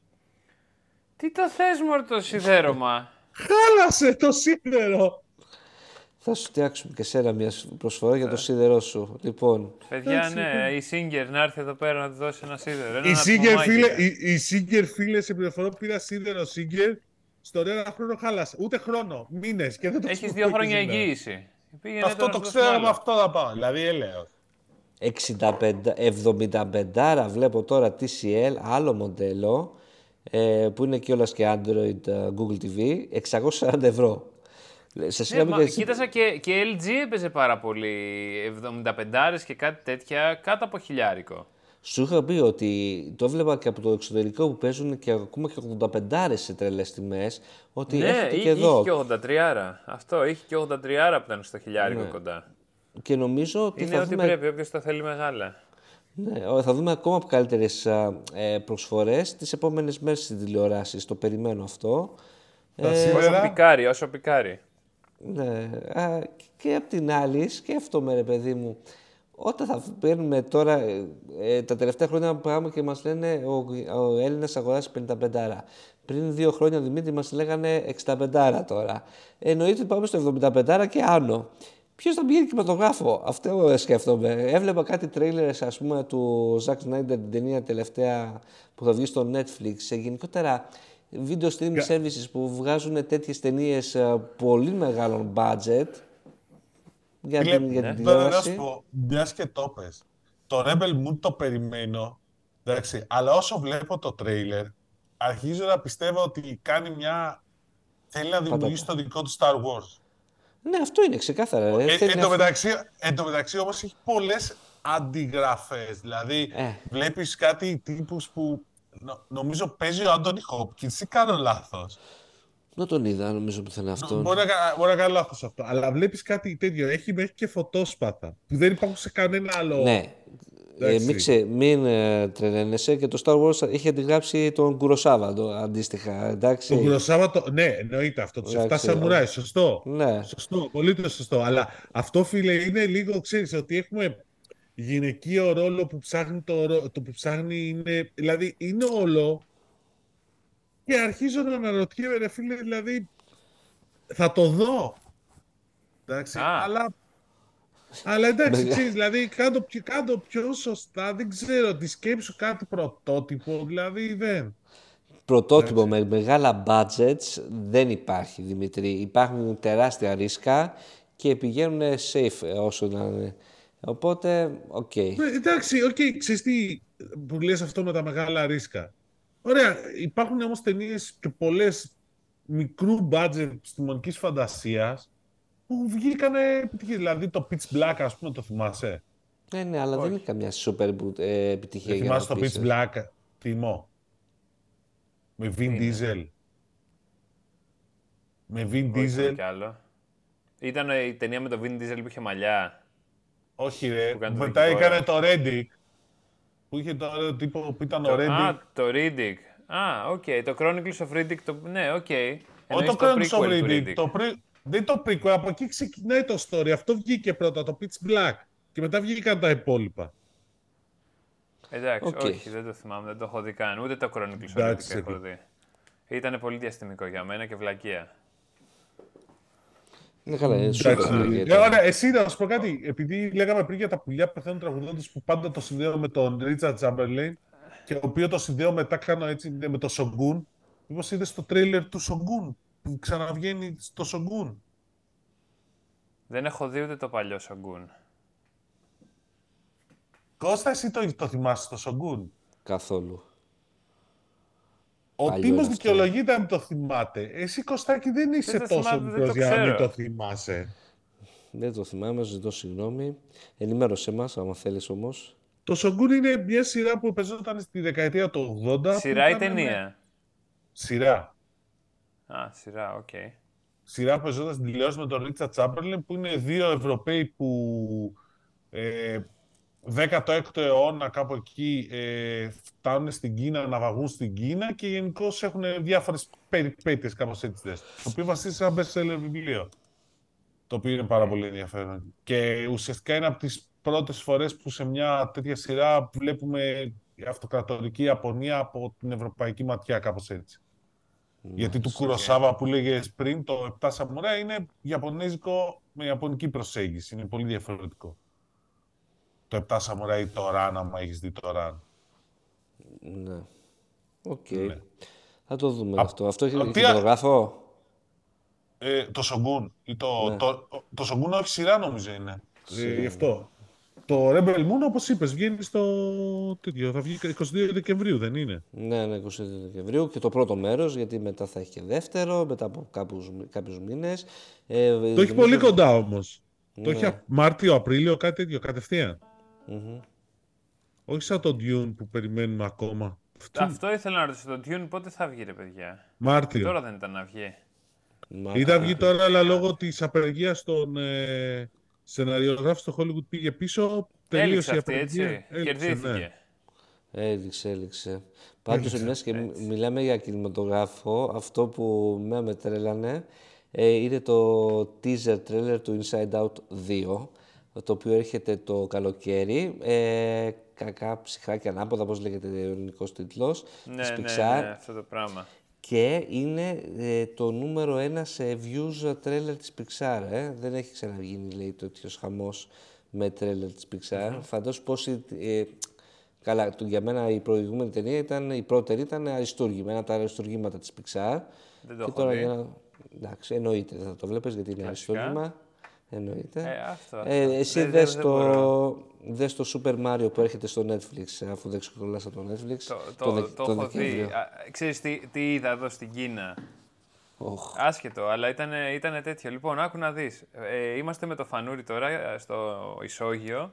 Τι το θες μωρέ το σιδέρωμα. Χάλασε το σίδερο! Θα σου φτιάξουμε και σένα μια προσφορά για το σίδερό σου. Λοιπόν, Παιδιά, Εντάξει, ναι, η Singer να έρθει εδώ πέρα να του δώσει ένα σίδερο. Ένα Η Singer, ατμομάκι, φίλε, ρε. η, η Singer, φίλε, σε πληροφορώ πήρα σίδερο Singer. Στον ένα χρόνο χάλασε. Ούτε χρόνο, μήνες και δεν το Έχεις χρησιμοποιώ δύο χρόνια και σήμερα. εγγύηση. Πήγαινε Αυτό τώρα το να σου δώσουν ξέρω, άλλο. με αυτό θα πάω. Δηλαδή, έλεος. εξήντα πέντε, εβδομήντα πέντε άρα βλέπω τώρα τι σι ελ, άλλο μοντέλο, ε, που είναι κιόλας και Android, ε, Google τι βι, εξακόσια σαράντα ευρώ. Σε Ναι, συγγνώμη μα, και- κοίταζα και, και ελ τζι έπαιζε πάρα πολύ. εβδομήντα πέντε άρες και κάτι τέτοια κάτω από χιλιάρικο. Σου είχα πει ότι το έβλεπα και από το εξωτερικό που παίζουν και ακόμα και ογδόντα πέντε σε τρελές τιμές, ότι Ναι, έρχεται είχε, και εδώ. είχε και ογδόντα τρία άρα. Αυτό, είχε και ογδόντα τρία άρα που ήταν στο χιλιάρικο κοντά. Και νομίζω ότι Είναι θα ό,τι δούμε, πρέπει, όποιος το θέλει μεγάλα. ναι, ο- θα δούμε ακόμα καλύτερες α, ε, προσφορές τις επόμενες μέρες στις τηλεοράσεις. Το περιμένω αυτό. Τα Όσο σίδερα. πικάρει, όσο πικάρει. Ναι, α, και απ' την άλλη σκέφτομαι ρε παιδί μου, όταν θα παίρνουμε τώρα, ε, ε, τα τελευταία χρόνια πάμε και μας λένε ο, ο Έλληνας αγοράζει πενήντα πέντε άρα. Πριν δύο χρόνια, Δημήτρη, μας λέγανε εξήντα πέντε άρα τώρα. Εννοείται ότι πάμε στο εβδομήντα πέντε άρα και άνω. Ποιος θα πηγαίνει κινηματογράφο, αυτό σκέφτομαι. Έβλεπα κάτι τρέιλερες, ας πούμε, του Zack Snyder, την ταινία τελευταία που θα βγει στο Netflix. Ε, γενικότερα, video streaming services που βγάζουν τέτοιες ταινίες ε, πολύ μεγάλων budget για Φίλε, την, για την ναι. τώρα να σου τηλεόραση. πω, μιας και το πες, το Rebel Moon το περιμένω, εντάξει, αλλά όσο βλέπω το τρέιλερ, αρχίζω να πιστεύω ότι κάνει μια... Θέλει να δημιουργήσει το δικό του Star Wars. Ναι, αυτό είναι ξεκάθαρα. Ρε. Ε, Θέλει εν, να τω φυ- μεταξύ, εν τω μεταξύ όμως έχει πολλές αντιγραφές. Δηλαδή, Ε. βλέπεις κάτι τύπους που νο- νομίζω παίζει ο Άντονι Χόπκινς ή κάνω λάθος. Δεν τον είδα, νομίζω πουθενά αυτόν. Μπορεί να, κα- μπορεί να κάνω λάθος αυτό. Αλλά βλέπεις κάτι τέτοιο. Έχει μέχρι και φωτόσπατα που δεν υπάρχουν σε κανένα άλλο. Ναι. Ε, Εντάξει. μην ξε, μην ε, τρελαίνεσαι και το Star Wars έχει αντιγράψει τον Κουροσάβα το, αντίστοιχα. Εντάξει. Το Κουροσάβα, το... ναι, εννοείται αυτό. Τους εφτά Εντάξει, σαμουράι, σωστό. Ναι. Σωστό, πολύ το σωστό. Αλλά αυτό, φίλε, είναι λίγο, ξέρεις, ότι έχουμε γυναικείο ρόλο που ψάχνει το, ρο- το που ψάχνει είναι, δηλαδή είναι όλο και αρχίζω να αναρωτιέμαι, ρε φίλε, δηλαδή θα το δω. Εντάξει, Α. αλλά, αλλά εντάξει, Μεγα- ξέρεις, δηλαδή κάτω, πιο- κάτω πιο σωστά, δεν ξέρω, τη σκέψου κάτι πρωτότυπο, δηλαδή δεν. Πρωτότυπο με μεγάλα budgets δεν υπάρχει, Δημήτρη. Υπάρχουν τεράστια ρίσκα και πηγαίνουν safe ε, όσο να είναι. Οπότε, οκ. Ε, εντάξει, οκ, okay, ξέρεις τι που λες αυτό με τα μεγάλα ρίσκα. Ωραία, υπάρχουν όμως ταινίες και πολλές μικρού budget επιστημονικής φαντασίας που βγήκανε επιτυχίες. Δηλαδή το Pitch Black, ας πούμε, το θυμάσαι. Ναι, ναι, αλλά δεν είναι καμιά super ε, επιτυχία Δεν για να θυμάσαι το πεις, Pitch ε. Black, Τιμό. Με Vin Diesel. Με Vin Όχι, Diesel. κι άλλο. Ήταν η ταινία με το Vin Diesel που είχε μαλλιά. Όχι ρε, μετά έκανε το Reddick. Που είχε το τύπο που ήταν το, ο Reddick. Α, το Riddick. Α, οκ. Okay. Το Chronicles of Riddick. Το... Ναι, οκ. Okay. Όχι το Chronicles of Riddick. Το πρι... Δεν το prequel, από εκεί ξεκινάει το story. Αυτό βγήκε πρώτα, το Pitch Black. Και μετά βγήκαν τα υπόλοιπα. Εντάξει, okay. όχι, δεν το θυμάμαι, δεν το έχω δει καν. Ούτε το Chronicles of Riddick έχω δει. Ήτανε πολύ διαστημικό για μένα και βλακεία. Είναι καλά, είναι super. Ωραία, εσύ να σου πω κάτι. Επειδή λέγαμε πριν για τα πουλιά που πεθαίνουν τραγουδώντας που πάντα το συνδέω με τον Richard Chamberlain και ο οποίο το συνδέω μετά κάνω έτσι με το Shogun. Μήπως είδες το τρέιλερ του Shogun που ξαναβγαίνει στο Shogun. Δεν έχω δει ούτε το παλιό Shogun. Κώστα, εσύ το, το θυμάσαι το Shogun? Καθόλου. Ο Τίμος δικαιολογείται αν το θυμάται. Εσύ, Κωστάκη, δεν είσαι δεν τόσο μικρός για να μην το θυμάσαι. Δεν το θυμάμαι, ζητώ συγγνώμη. Ενημέρωσέ μας, άμα θέλεις όμως. Το Shogun είναι μια σειρά που παίζονταν στη δεκαετία του ογδόντα. Σειρά ή ταινία? Με... Σειρά. Α, σειρά, οκ. Okay. Σειρά που παίζονταν στην τηλεόραση με τον Richard Chamberlain, που είναι δύο Ευρωπαίοι που ε, δέκατο έκτο αιώνα κάπου εκεί ε, φτάνουν στην Κίνα, να βαγούν στην Κίνα και γενικώς έχουν διάφορες περιπέτειες κάπως έτσι. Το οποίο βασίζεται σε ένα best-seller βιβλίο. Το οποίο είναι πάρα πολύ ενδιαφέρον. Και ουσιαστικά είναι από τις πρώτες φορές που σε μια τέτοια σειρά βλέπουμε αυτοκρατορική Ιαπωνία από την ευρωπαϊκή ματιά, κάπως έτσι. Mm, Γιατί του Κουροσάβα που λέγες πριν, το Επτά Σαμουρά είναι ιαπωνέζικο με ιαπωνική προσέγγιση. Είναι πολύ διαφορετικό. Το Επτά Σαμουρά ή το Ραν, άμα έχεις δει το Ραν. Ναι. Οκ. Okay. Ναι. Θα το δούμε Α, αυτό. Αυτό έχει τι... κινηματογράφο. Ε, το Shogun. Ή το, ναι. το, το, το Shogun όχι σειρά νομίζω είναι. Ε, γι' αυτό. Το Rebel Moon, όπως είπες, βγαίνει στο τέτοιο. Θα βγει εικοστή δεύτερη Δεκεμβρίου, δεν είναι? Ναι, ναι, εικοστή δεύτερη Δεκεμβρίου και το πρώτο μέρος, γιατί μετά θα έχει και δεύτερο, μετά από κάποιους, κάποιους μήνες. Ε, το νομίζω... έχει πολύ κοντά όμως. Ναι. Το έχει Μάρτιο, Απρίλιο, κάτι τέτοιο, κατευθείαν. Mm-hmm. Όχι σαν το Dune που περιμένουμε ακόμα. Αυτό ήθελα να ρωτήσω. Το Dune πότε θα βγει, ρε παιδιά? Μάρτιο. Τώρα δεν ήταν να βγει. Ή θα βγει τώρα, αλλά λόγω της απεργίας των ε, σεναριογράφων στο Hollywood πήγε πίσω. Έληξε αυτή, έτσι. Έληξε, κερδίθηκε. Ναι. Έληξε, έληξε. Πάντως, μιας και έτσι. Μιλάμε για κινηματογράφο, αυτό που με με τρέλανε ε, είναι το teaser trailer του Inside Out δύο, το οποίο έρχεται το καλοκαίρι. Ε, κακά ψυχρά και ανάποδα, πώς λέγεται ο ελληνικός τίτλος. Ναι, ναι, ναι, ναι, αυτό το πράγμα. Και είναι ε, το νούμερο ένα σε views trailer της Pixar. Ε. Δεν έχει ξαναγίνει, λέει, τέτοιος χαμός με trailer της Pixar. Mm-hmm. Φαντάσου πόσοι... Ε, καλά, για μένα η προηγούμενη ταινία ήταν, η πρώτη ήταν αριστούργημα, ένα από τα αριστούργήματα της Pixar. Δεν το και έχω τώρα, δει. Για... Εντάξει, εννοείται, θα το βλέπεις γιατί είναι αριστούργημα. Εννοείται. Ε, αυτό, αυτό. Ε, εσύ δεν, δες, δεν, το, δες το Super Mario που έρχεται στο Netflix, αφού δεν ξεκολλάς από το Netflix. Το, το, το, το, το έχω δει. Α, ξέρεις τι, τι είδα εδώ στην Κίνα. Oh. Άσχετο, αλλά ήταν, ήταν τέτοιο. Λοιπόν, άκου να δεις. Ε, είμαστε με το φανούρι τώρα στο ισόγειο.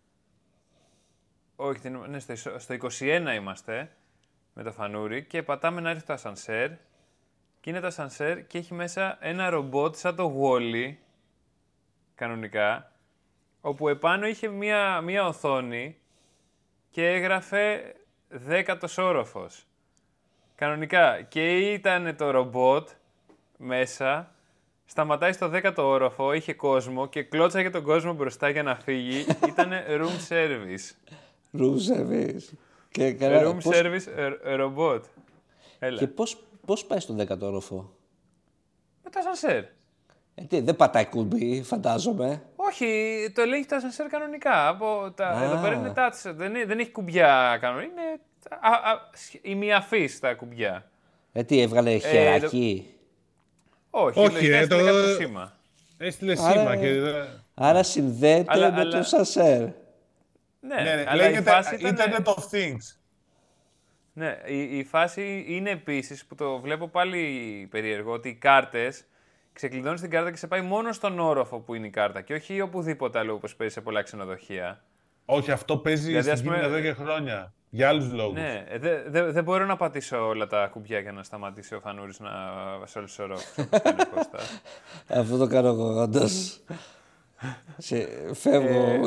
Όχι, ναι, στο, στο είκοσι ένα είμαστε με το φανούρι και πατάμε να έρθει το ασανσέρ. Και είναι το ασανσέρ και έχει μέσα ένα ρομπότ σαν το Wall-E, κανονικά, όπου επάνω είχε μία, μία οθόνη και έγραφε δέκατος όροφος. Κανονικά. Και ήταν το ρομπότ μέσα, σταματάει στο δέκατο όροφο, είχε κόσμο και κλώτσαγε τον κόσμο μπροστά για να φύγει. Ήταν room service. Room service. Και καλά, room πώς... service ρομπότ. Και πώς, πώς πάει στον δέκατο όροφο? Με το ασανσέρ. Ε, τι, δεν πατάει κουμπί, φαντάζομαι. Όχι, το ελέγχει το ασανσέρ κανονικά. Από τα... Εδώ πέρα είναι touch, δεν, δεν έχει κουμπιά κανονικά. Είναι α, α, ημιαφής τα κουμπιά. Ε, τι, έβγαλε χεράκι? Ε, το... Όχι, Όχι λέει, το... έστειλε το σήμα. Έστειλε σήμα. Και... Άρα συνδέεται αλλά, με αλλά... το ασανσέρ. Ναι, ναι, ναι, αλλά λέγεται η φάση ήταν... Internet of Things. Ναι, η, η φάση είναι επίσης που το βλέπω πάλι περίεργο, ότι οι κάρτες ξεκλειδώνεις την κάρτα και σε πάει μόνο στον όροφο που είναι η κάρτα και όχι οπουδήποτε άλλο όπως παίζει σε πολλά ξενοδοχεία. Όχι, αυτό παίζει δηλαδή, στην Κίνα εδώ και χρόνια. Για άλλους λόγους. Ναι, δεν δε, δε μπορώ να πατήσω όλα τα κουμπιά για να σταματήσει ο φανούρης να σε όλους τους ορόφους. Αυτό το κάνω εγώ όντως. Φεύγω.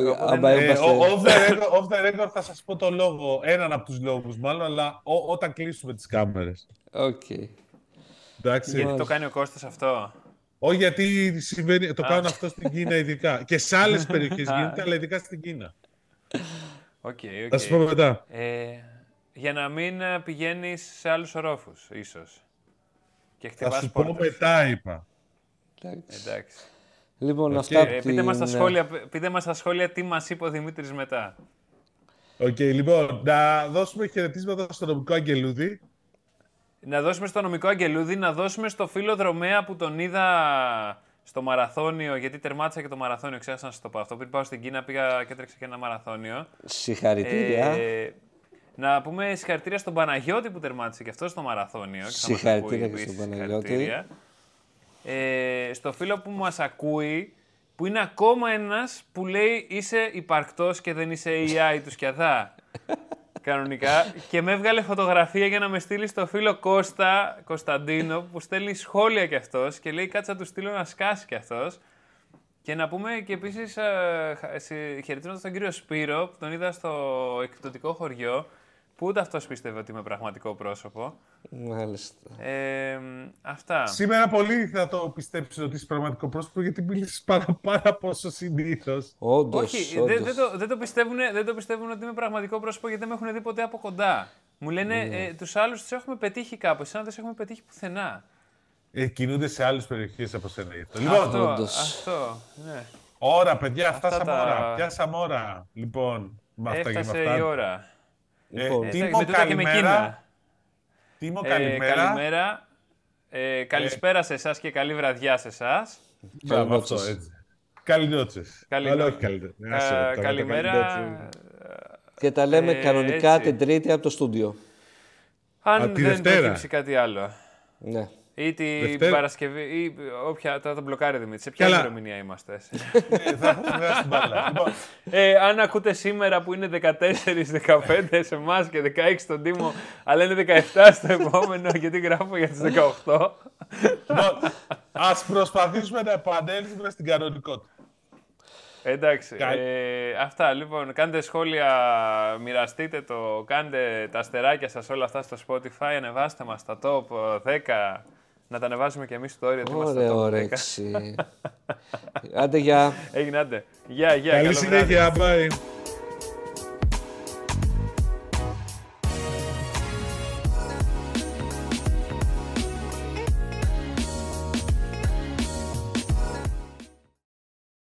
Off the record θα σας πω το λόγο, έναν από τους λόγους μάλλον, αλλά όταν κλείσουμε τις κάμερες. Οκ. Γιατί το κάνει ο Κώστας αυτό? Όχι, γιατί συμβαίνει, το κάνουν αυτό στην Κίνα ειδικά. Και σε άλλες περιοχές γίνεται, αλλά ειδικά στην Κίνα. Okay, okay. Θα σου πω μετά. Ε, για να μην πηγαίνεις σε άλλους ορόφους, ίσως. Και θα σου πόρτες. πω μετά, είπα. Εντάξει. Λοιπόν, okay. αυτά ε, πείτε, την... μας στα σχόλια, πείτε μας στα σχόλια τι μας είπε ο Δημήτρης μετά. Οκ, okay, λοιπόν, να δώσουμε χαιρετίσματα στο νομικό Αγγελούδη. Να δώσουμε στο νομικό Αγγελούδη, να δώσουμε στο φίλο Δρομέα που τον είδα στο μαραθώνιο, γιατί τερμάτισα και το μαραθώνιο, ξέχασα να σας το πω αυτό. Πριν πάω στην Κίνα, πήγα και έτρεξα και ένα μαραθώνιο. Συγχαρητήρια. Ε, να πούμε συγχαρητήρια στον Παναγιώτη που τερμάτισε και αυτό στο μαραθώνιο. Συγχαρητήρια και στον Παναγιώτη. Ε, στο φίλο που μας ακούει, που είναι ακόμα ένας που λέει είσαι υπαρκτός και δεν είσαι έι άι του Σκιαδά. Κανονικά. Και με έβγαλε φωτογραφία για να με στείλει στο φίλο Κώστα Κωνσταντίνο που στέλνει σχόλια κι αυτός και λέει κάτσα του στείλω να σκάσει κι αυτός. Και να πούμε και επίσης χαιρετίζοντας τον κύριο Σπύρο που τον είδα στο εκπτωτικό χωριό που ούτε αυτός πίστευε ότι είμαι πραγματικό πρόσωπο. Μάλιστα. Ε, αυτά. Σήμερα πολλοί θα το πιστέψουν ότι είσαι πραγματικό πρόσωπο γιατί μίλησες πάρα, πάρα πόσο συνήθως. Όντως, όχι, όντως. Δεν, δεν, το, δεν, το πιστεύουν, δεν το πιστεύουν ότι είμαι πραγματικό πρόσωπο γιατί δεν με έχουν δει ποτέ από κοντά. Μου λένε mm. ε, τους άλλους τους έχουμε πετύχει κάπου, εσένα δεν τους έχουμε πετύχει πουθενά. Ε, κινούνται σε άλλες περιοχές από σένα. Λοιπόν, αυτό, αυτό, ναι. Ώρα, παιδιά, αυτά φτάσαμε τα... ώρα. Πιάσαμε ώρα. Λοιπόν, με αυτά έφτασε και με αυτά. η ώρα. Ε, λοιπόν, Τίμο, ε, καλημέρα. Τίμο, καλημέρα. Ε, καλημέρα. Ε, καλησπέρα ε... σε εσάς και καλή βραδιά σε εσάς. Μπράβο, αυτό έτσι. Καληνότσες. Καλημέρα. Και τα λέμε ε, κανονικά έτσι. Την Τρίτη από το στούντιο. Αν Α, δεν προκύψει κάτι άλλο. Ναι. Ή την Παρασκευή, ή όποια. Θα το μπλοκάρει Δημήτρη. Σε ποια ημερομηνία είμαστε. Θα πούμε στην μπάλα. ε, αν ακούτε σήμερα που είναι δεκατέσσερα, δεκαπέντε σε εμάς και δεκαέξι στον Τίμο, αλλά είναι δεκαεπτά στο επόμενο γιατί γράφω για τις δεκαοκτώ. Ας προσπαθήσουμε να επανέλθουμε στην κανονικότητα. Εντάξει, ε, αυτά λοιπόν, κάντε σχόλια, μοιραστείτε το, κάντε τα αστεράκια σας όλα αυτά στο Spotify, ανεβάστε μας στα top δέκα, να τα ανεβάσουμε και εμείς στο όριο ότι είμαστε στο top όρεξη. Άντε, γεια. Έγινε, άντε. Γεια, γεια. Καλή συνέχεια, bye.